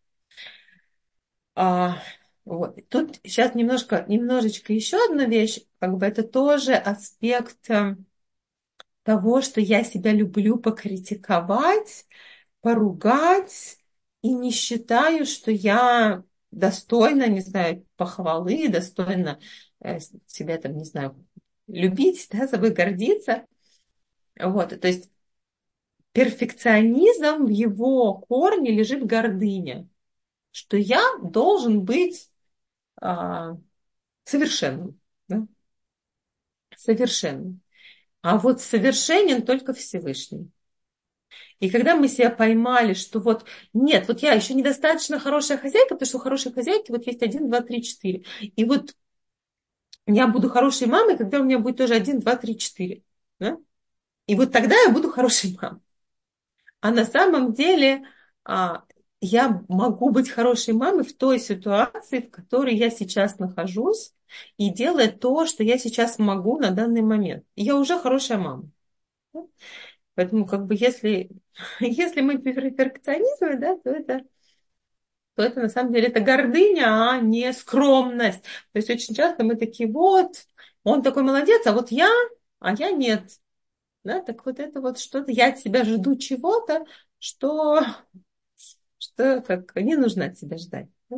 А, вот. Тут сейчас немножко, немножечко еще одна вещь, как бы это тоже аспект э, того, что я себя люблю покритиковать, поругать, и не считаю, что я достойна, не знаю, похвалы, достойна э, себя там, не знаю, любить, да, собой гордиться. Вот, то есть перфекционизм в его корне лежит гордыня, что я должен быть а, совершенным, да? Совершенным. А вот совершенен только Всевышний. И когда мы себя поймали, что вот нет, вот я еще недостаточно хорошая хозяйка, потому что у хорошей хозяйки вот есть один, два, три, четыре. И вот я буду хорошей мамой, когда у меня будет тоже один, два, три, четыре. Да? И вот тогда я буду хорошей мамой. А на самом деле а, я могу быть хорошей мамой в той ситуации, в которой я сейчас нахожусь, и делать то, что я сейчас могу на данный момент. И я уже хорошая мама. Поэтому, как бы, если, если мы перфекционизмы, да, то это, то это на самом деле это гордыня, а не скромность. То есть очень часто мы такие, вот, он такой молодец, а вот я, а я нет. Да, так вот это вот что-то, я от себя жду чего-то, что, что как не нужно от себя ждать. Да?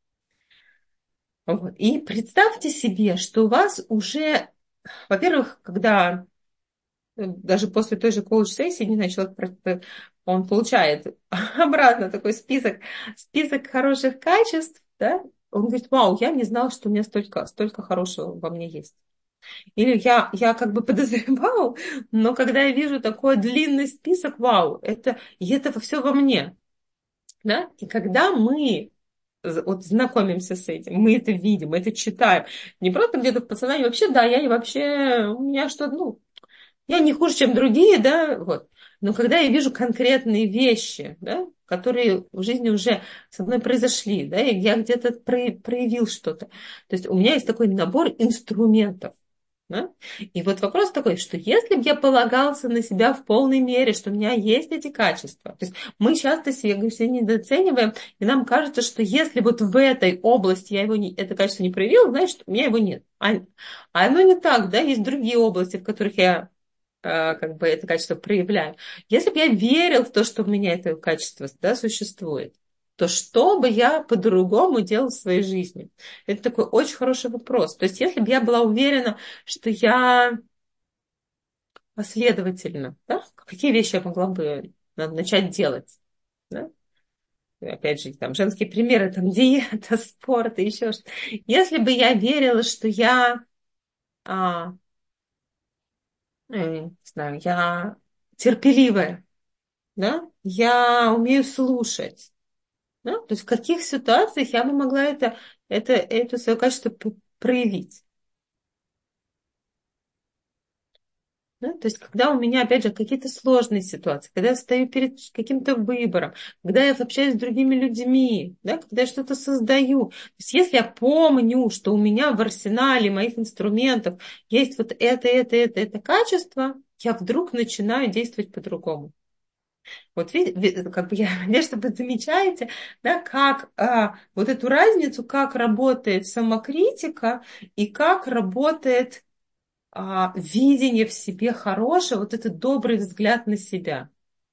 Вот. И представьте себе, что у вас уже, во-первых, когда даже после той же коуч-сессии, не знаю, человек, он получает обратно такой список, список хороших качеств, да, он говорит, вау, я не знал, что у меня столько, столько хорошего во мне есть. Или я, я как бы подозревал, но когда я вижу такой длинный список, вау, это, и это все во мне. Да? И когда мы вот знакомимся с этим, мы это видим, мы это читаем, не просто где-то в подсознании, вообще, да, я и вообще, у меня что-то, ну, я не хуже, чем другие, да, вот. Но когда я вижу конкретные вещи, да, которые в жизни уже со мной произошли, да, и я где-то проявил что-то. То есть у меня есть такой набор инструментов. Да? И вот вопрос такой, что если бы я полагался на себя в полной мере, что у меня есть эти качества, то есть мы часто себя, говорю, себя недооцениваем, и нам кажется, что если вот в этой области я его не, это качество не проявил, значит, у меня его нет. А, а оно не так, да, есть другие области, в которых я э, как бы это качество проявляю. Если бы я верил в то, что у меня это качество, да, существует, то что бы я по-другому делал в своей жизни? Это такой очень хороший вопрос. То есть, если бы я была уверена, что я последовательна, да, какие вещи я могла бы надо начать делать? Да? Опять же, там женские примеры, там диета, спорт и еще что-то. Если бы я верила, что я, а, э, не знаю, я терпеливая, да, я умею слушать, да? То есть в каких ситуациях я бы могла это, это, это свое качество п- проявить? Да? То есть, когда у меня, опять же, какие-то сложные ситуации, когда я стою перед каким-то выбором, когда я общаюсь с другими людьми, да, когда я что-то создаю. То есть, если я помню, что у меня в арсенале моих инструментов есть вот это, это, это, это качество, я вдруг начинаю действовать по-другому. Вот видите, как бы я надеюсь, что вы замечаете, да, как а, вот эту разницу, как работает самокритика и как работает а, видение в себе хорошее, вот этот добрый взгляд на себя.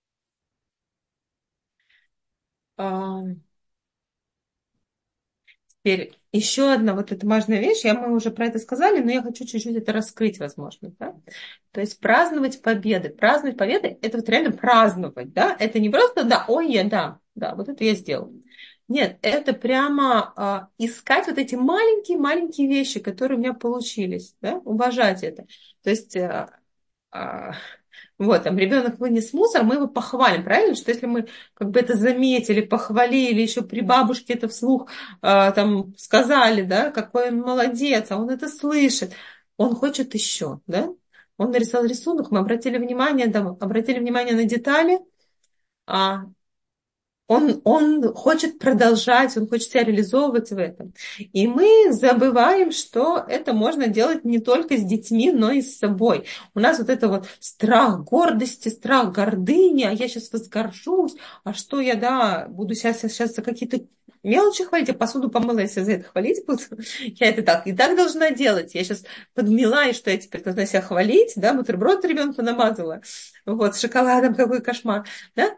А, теперь еще одна вот эта важная вещь, я, мы уже про это сказали, но я хочу чуть-чуть это раскрыть, возможно. Да? То есть праздновать победы. Праздновать победы– это вот реально праздновать. Да? Это не просто, да, ой, я, да, да, вот это я сделал. Нет, это прямо а, искать вот эти маленькие-маленькие вещи, которые у меня получились, да? Уважать это. То есть а, а, вот, там ребенок вынес мусор, мы его похвалим, правильно? Что если мы как бы это заметили, похвалили, еще при бабушке это вслух а, там сказали, да, какой он молодец, а он это слышит, он хочет еще, да? Он нарисовал рисунок, мы обратили внимание, да, обратили внимание на детали, а Он, он хочет продолжать, он хочет себя реализовывать в этом. И мы забываем, что это можно делать не только с детьми, но и с собой. У нас вот это вот страх гордости, страх гордыни, а я сейчас возгоржусь, а что я, да, буду сейчас, сейчас за какие-то мелочи хвалить, а посуду помыла, если за это хвалить буду. Я это так и так должна делать. Я сейчас подмела, и что я теперь должна себя хвалить, да, бутерброд ребенку намазала, вот, с шоколадом, какой кошмар, да.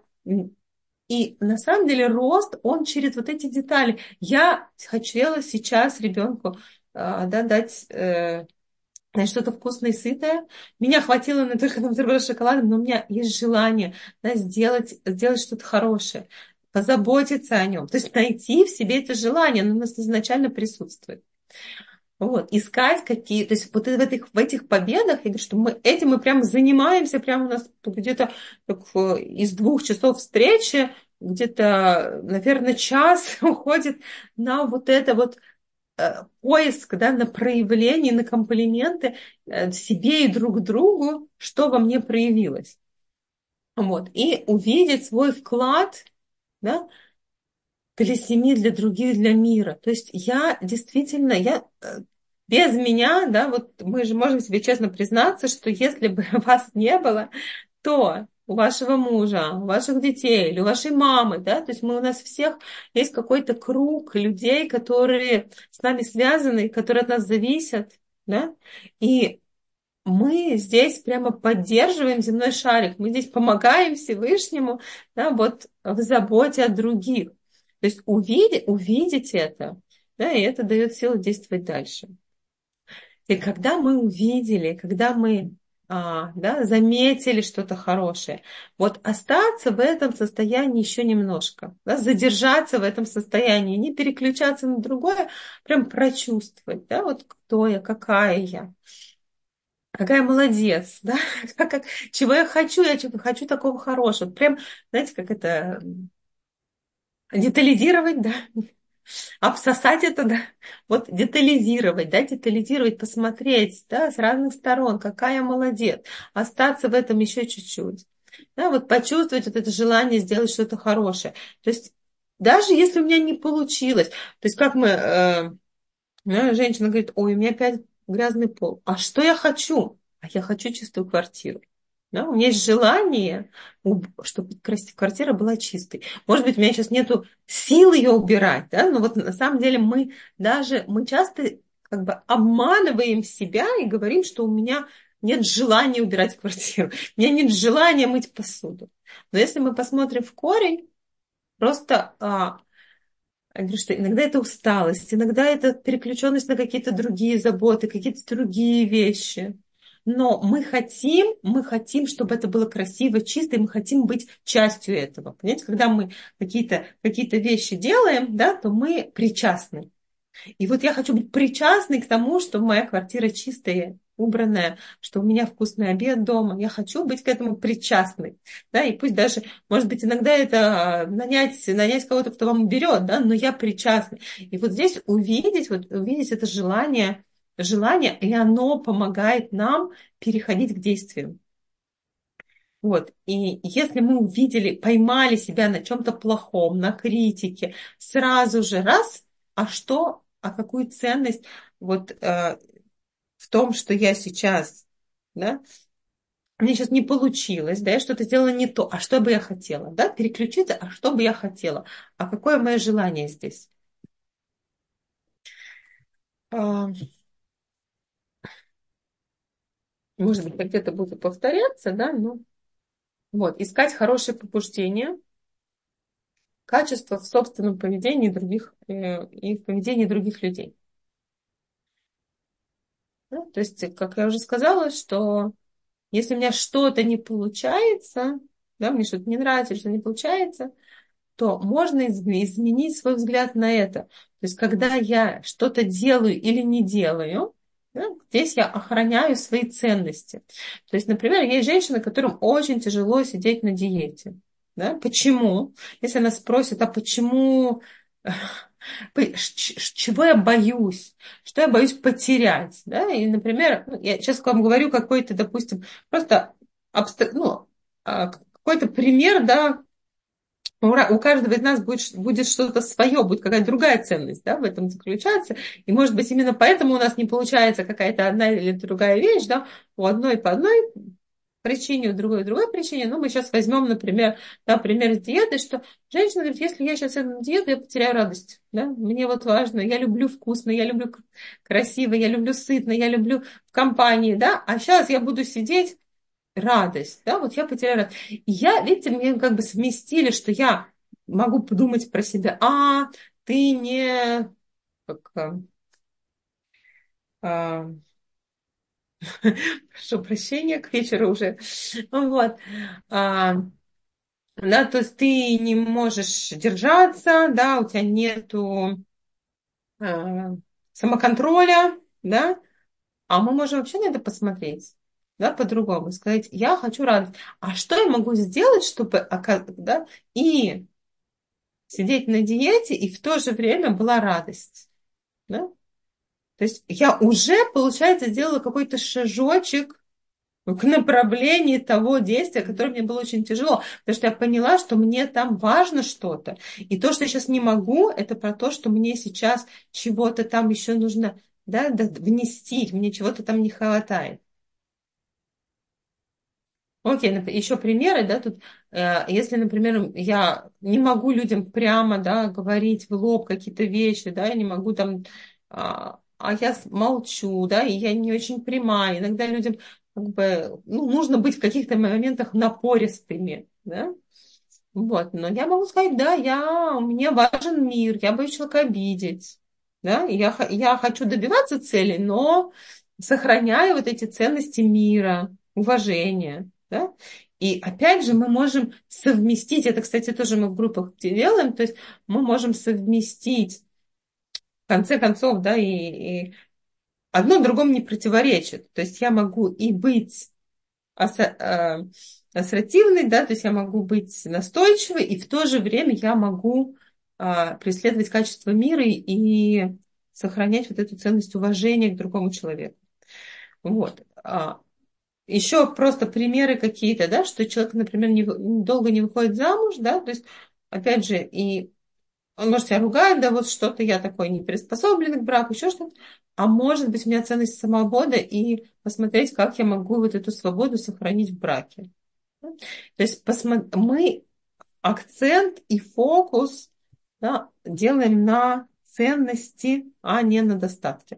И на самом деле рост, он через вот эти детали. Я хотела сейчас ребенку а, да, дать э, знаешь, что-то вкусное и сытое. Меня хватило на только на бутерброд с шоколадом, но у меня есть желание, да, сделать, сделать что-то хорошее, позаботиться о нем. То есть найти в себе это желание, оно у нас изначально присутствует. Вот, искать какие, то есть вот в этих, в этих победах, я говорю, что мы этим мы прям занимаемся, прямо у нас где-то так, э, из двух часов встречи, где-то, наверное, час уходит на вот это вот э, поиск, да, на проявление, на комплименты э, себе и друг другу, что во мне проявилось. Вот, и увидеть свой вклад, да, для семьи, для других, для мира. То есть я действительно, я э, без меня, да, вот мы же можем себе честно признаться, что если бы вас не было, то у вашего мужа, у ваших детей или у вашей мамы, да, то есть мы у нас всех есть какой-то круг людей, которые с нами связаны, которые от нас зависят, да, и мы здесь прямо поддерживаем земной шарик, мы здесь помогаем Всевышнему, да, вот в заботе о других. То есть увидеть, увидеть это, да, и это дает силу действовать дальше. И когда мы увидели, когда мы а, да, заметили что-то хорошее, вот остаться в этом состоянии еще немножко, да, задержаться в этом состоянии, не переключаться на другое, прям прочувствовать, да, вот кто я, какая я. Какая молодец, да? Как, как, чего я хочу, я чего хочу такого хорошего. Прям, знаете, как это детализировать, да? Обсосать это, да? Вот детализировать, да, детализировать, посмотреть, да, с разных сторон, какая молодец. Остаться в этом еще чуть-чуть. Да, вот почувствовать вот это желание сделать что-то хорошее. То есть даже если у меня не получилось, то есть как мы, э, да, женщина говорит, ой, у меня опять грязный пол. А что я хочу? А я хочу чистую квартиру. Да, у меня есть желание, уб- чтобы крас- квартира была чистой. Может быть, у меня сейчас нету сил ее убирать, да, но вот на самом деле мы даже, мы часто как бы обманываем себя и говорим, что у меня нет желания убирать квартиру, у меня нет желания мыть посуду. Но если мы посмотрим в корень, просто а, я говорю, что иногда это усталость, иногда это переключенность на какие-то другие заботы, какие-то другие вещи. Но мы хотим, мы хотим, чтобы это было красиво, чисто, и мы хотим быть частью этого. Понимаете, когда мы какие-то какие вещи делаем, да, то мы причастны. И вот я хочу быть причастной к тому, что моя квартира чистая, убранная, что у меня вкусный обед дома. Я хочу быть к этому причастной. Да, и пусть даже, может быть, иногда это а, нанять, нанять кого-то, кто вам берет, да, но я причастна. И вот здесь увидеть, вот увидеть это желание, желание, и оно помогает нам переходить к действию. Вот. И если мы увидели, поймали себя на чем-то плохом, на критике, сразу же раз, а что, а какую ценность вот э, в том, что я сейчас, да, мне сейчас не получилось, да, я что-то сделала не то, а что бы я хотела, да, переключиться, а что бы я хотела, а какое мое желание здесь. А, может быть, где-то будет повторяться, да, но вот, искать хорошее побуждение, качество в собственном поведении других э, и в поведении других людей. Да? То есть, как я уже сказала, что если у меня что-то не получается, да, мне что-то не нравится, что не получается, то можно изме- изменить свой взгляд на это. То есть, когда я что-то делаю или не делаю, да, здесь я охраняю свои ценности. То есть, например, есть женщины, которым очень тяжело сидеть на диете. Да? Почему? Если она спросит, а почему, П- ч- чего я боюсь, что я боюсь потерять, да, и, например, ну, я сейчас вам говорю какой-то, допустим, просто абстра- ну, а, какой-то пример, да, У ра- у каждого из нас будет, ш- будет что-то свое, будет какая-то другая ценность, да, в этом заключаться. И, может быть, именно поэтому у нас не получается какая-то одна или другая вещь, да, у одной по одной причине, у другой по другой причине. Ну, мы сейчас возьмем, например, да, пример с диетой, что женщина говорит, если я сейчас иду на диету, я потеряю радость, да, мне вот важно, я люблю вкусно, я люблю к- красиво, я люблю сытно, я люблю в компании, да, а сейчас я буду сидеть радость, да, вот я потеряю радость. И я, видите, мне как бы совместили, что я могу подумать про себя, а, ты не, как, а, а, прошу прощения, к вечеру уже, вот, а, да, то есть ты не можешь держаться, да, у тебя нету а, самоконтроля, да, а мы можем вообще на это посмотреть, да, по-другому, сказать, я хочу радость, а что я могу сделать, чтобы, ока- да, и сидеть на диете, и в то же время была радость. Да? То есть я уже, получается, сделала какой-то шажочек к направлению того действия, которое мне было очень тяжело, потому что я поняла, что мне там важно что-то. И то, что я сейчас не могу, это про то, что мне сейчас чего-то там еще нужно, да, да, внести, мне чего-то там не хватает. Окей, нап- еще примеры, да, тут, э, если, например, я не могу людям прямо, да, говорить в лоб какие-то вещи, да, я не могу там, а, а я с- молчу, да, и я не очень прямая. Иногда людям как бы, ну, нужно быть в каких-то моментах напористыми, да, вот, но я могу сказать, да, я, мне важен мир, я боюсь человека обидеть, да, и я, х- я хочу добиваться целей, но сохраняя вот эти ценности мира, уважения, да. И опять же мы можем совместить, это, кстати, тоже мы в группах делаем, то есть мы можем совместить, в конце концов, да, и, и одно другому не противоречит. То есть я могу и быть аса- э, ассертивной, да, то есть я могу быть настойчивой, и в то же время я могу а, преследовать качество мира и, и сохранять вот эту ценность уважения к другому человеку. Вот. А, еще просто примеры какие-то, да, что человек, например, не, вы- долго не выходит замуж, да, то есть, опять же, и он может себя ругать, да, вот что-то я такой не приспособлен к браку, еще что-то. А может быть, у меня ценность свобода и посмотреть, как я могу вот эту свободу сохранить в браке. Да. То есть посмо- мы акцент и фокус, да, делаем на ценности, а не на достатке.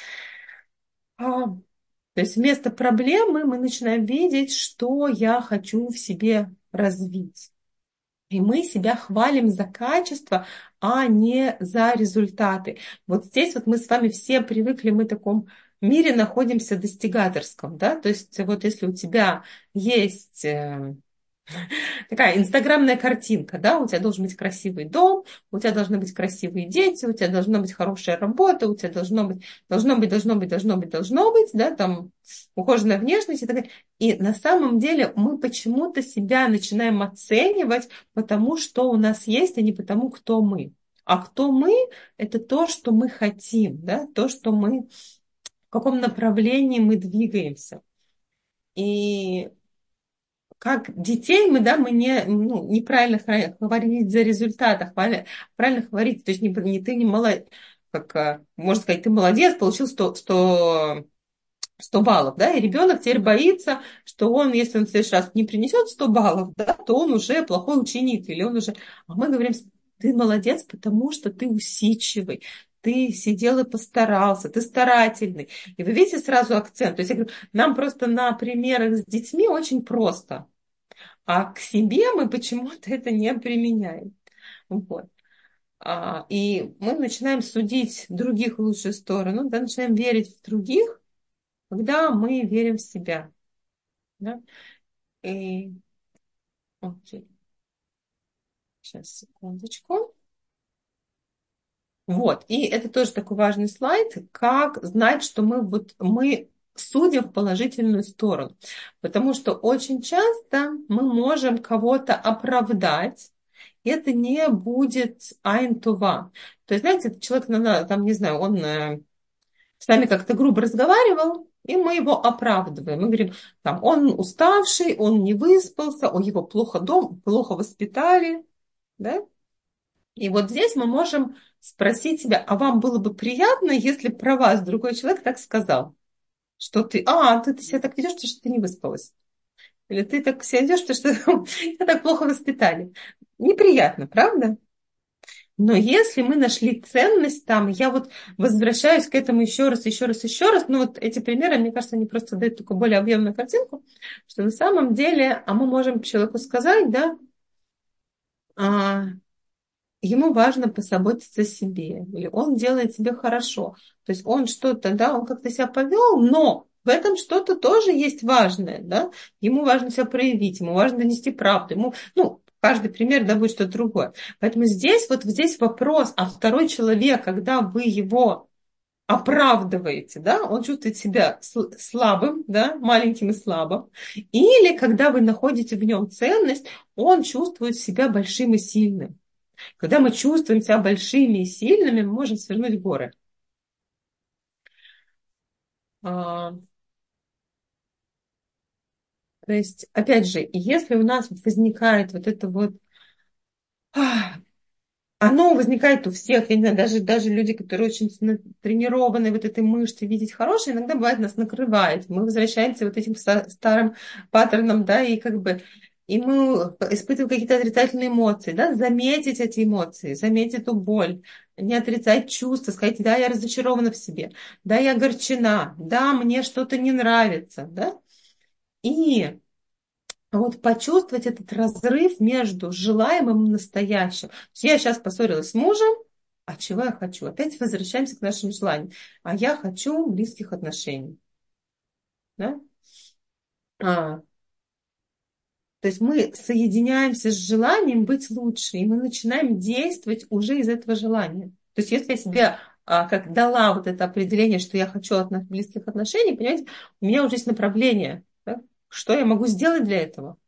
А, то есть вместо проблемы мы начинаем видеть, что я хочу в себе развить. И мы себя хвалим за качество, а не за результаты. Вот здесь вот мы с вами все привыкли, мы в таком мире находимся достигаторском, да, то есть вот если у тебя есть э, такая инстаграмная картинка, да, у тебя должен быть красивый дом, у тебя должны быть красивые дети, у тебя должна быть хорошая работа, у тебя должно быть, должно быть, должно быть, должно быть, должно быть, да, там ухоженная внешность и так далее. И на самом деле мы почему-то себя начинаем оценивать потому, что у нас есть, а не потому, кто мы. А кто мы, это то, что мы хотим, да, то, что мы, в каком направлении мы двигаемся. И как детей мы, да, мы не, ну, неправильно хра- говорить за результат, а хвали- правильно говорить, то есть не, не ты не молодец, как, а, можно сказать, ты молодец, получил сто сто сто баллов, да, и ребенок теперь боится, что он, если он в следующий раз не принесет сто баллов, да, то он уже плохой ученик, или он уже, а мы говорим, ты молодец, потому что ты усидчивый, ты сидел и постарался, ты старательный. И вы видите сразу акцент. То есть я говорю, нам просто на примерах с детьми очень просто. А к себе мы почему-то это не применяем. Вот. А, и мы начинаем судить других в лучшую сторону, да, начинаем верить в других, когда мы верим в себя. Да? И... Окей. Сейчас, секундочку. Вот, и это тоже такой важный слайд, как знать, что мы, вот, мы судим в положительную сторону. Потому что очень часто мы можем кого-то оправдать, и это не будет айн това. То есть, знаете, этот человек, ну, там, не знаю, он э, с нами как-то грубо разговаривал, и мы его оправдываем. Мы говорим, там, он уставший, он не выспался, он его плохо дом, плохо воспитали, да? И вот здесь мы можем спросить себя, а вам было бы приятно, если про вас другой человек так сказал, что ты, а, ты, ты себя так ведешь, потому что ты не выспалась. Или ты так себя ведешь, потому что тебя так плохо воспитали. Неприятно, правда? Но если мы нашли ценность там, я вот возвращаюсь к этому еще раз, еще раз, еще раз, ну вот эти примеры, мне кажется, они просто дают только более объемную картинку, что на самом деле, а мы можем человеку сказать, да, а, ему важно позаботиться о себе, или он делает себе хорошо. То есть он что-то, да, он как-то себя повел, но в этом что-то тоже есть важное, да. Ему важно себя проявить, ему важно донести правду, ему, ну, каждый пример, да, будет что-то другое. Поэтому здесь, вот здесь вопрос, а второй человек, когда вы его оправдываете, да, он чувствует себя слабым, да, маленьким и слабым, или когда вы находите в нем ценность, он чувствует себя большим и сильным. Когда мы чувствуем себя большими и сильными, мы можем свернуть горы. А, то есть, опять же, если у нас возникает вот это вот, а, оно возникает у всех, я не знаю, даже, даже люди, которые очень тренированы вот этой мышцей, видеть хорошее, иногда бывает нас накрывает. Мы возвращаемся вот этим старым паттерном, да, и как бы и мы испытываем какие-то отрицательные эмоции, да, заметить эти эмоции, заметить эту боль, не отрицать чувства, сказать, да, я разочарована в себе, да, я огорчена, да, мне что-то не нравится, да, и вот почувствовать этот разрыв между желаемым и настоящим. То есть я сейчас поссорилась с мужем, а чего я хочу? Опять возвращаемся к нашим желаниям. А я хочу близких отношений. Да? А, то есть мы соединяемся с желанием быть лучше, и мы начинаем действовать уже из этого желания. То есть если я себе а, как дала вот это определение, что я хочу от близких отношений, понимаете, у меня уже есть направление. Да? Что я могу сделать для этого?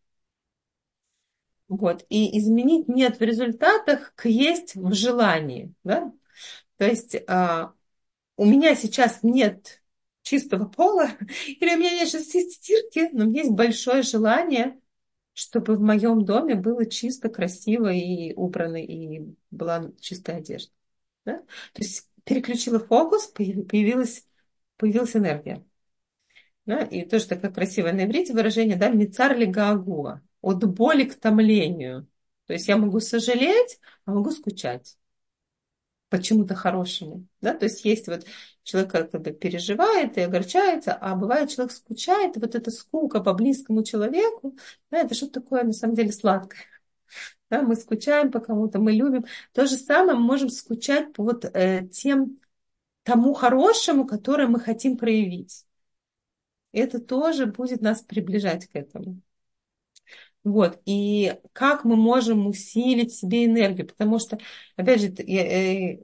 Вот. И изменить нет в результатах, к есть в желании. Да? То есть а, у меня сейчас нет чистого пола, или у меня нет сейчас есть стирки, но у меня есть большое желание, чтобы в моем доме было чисто, красиво и убрано, и была чистая одежда. Да? То есть переключила фокус, появилась, появилась энергия. Да? И тоже такое красивое на иврите выражение, да, мицар ли гаагуа, от боли к томлению. То есть я могу сожалеть, а могу скучать почему-то хорошему. Да? То есть есть вот человек как бы переживает и огорчается, а бывает человек скучает, и вот эта скука по близкому человеку, да, это что-то такое на самом деле сладкое. Да? Мы скучаем по кому-то, мы любим. То же самое мы можем скучать по вот э, тем, тому хорошему, которое мы хотим проявить. Это тоже будет нас приближать к этому. Вот. И как мы можем усилить в себе энергию? Потому что, опять же, я, э,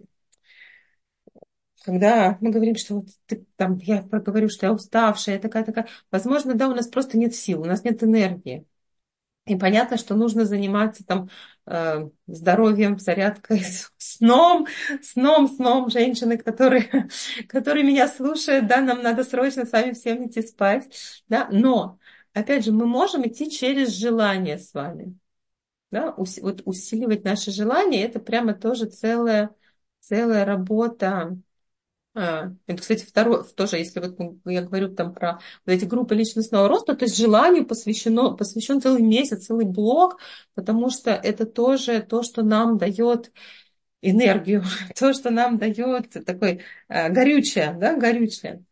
когда мы говорим, что вот ты, там, я говорю, что я уставшая, я такая-такая, возможно, да, у нас просто нет сил, у нас нет энергии. И понятно, что нужно заниматься там э, здоровьем, зарядкой, сном, сном, сном. Женщины, которые, которые меня слушают, да, нам надо срочно с вами всем идти спать, да. Но, опять же, мы можем идти через желание с вами, да, Ус, вот усиливать наши желания, это прямо тоже целая, целая работа. А, это, кстати, второе, тоже, если вот я говорю там про вот эти группы личностного роста, то есть желанию посвящено, посвящен целый месяц, целый блок, потому что это тоже то, что нам дает энергию, то, что нам дает такой а, горючее, да, горючее.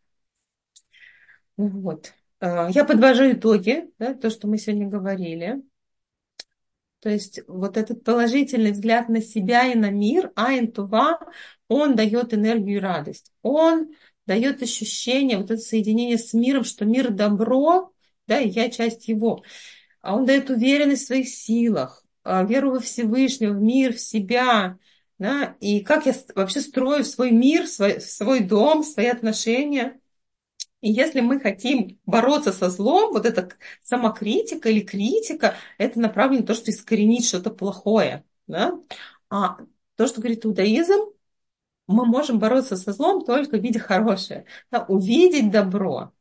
Вот. А, я подвожу итоги, да, то, что мы сегодня говорили. То есть вот этот положительный взгляд на себя и на мир, айн тува, он дает энергию и радость. Он дает ощущение, вот это соединение с миром, что мир добро, да, и я часть его. А он дает уверенность в своих силах, а, веру во Всевышнего, в мир, в себя, да, и как я вообще строю свой мир, свой, свой дом, свои отношения. И если мы хотим бороться со злом, вот эта самокритика или критика, это направлено на то, что искоренить что-то плохое. Да? А то, что говорит иудаизм, мы можем бороться со злом только видя хорошее. Да? Увидеть добро.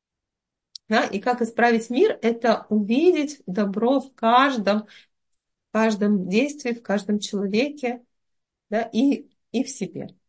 Да? И как исправить мир, это увидеть добро в каждом, каждом действии, в каждом человеке, да, и, и в себе.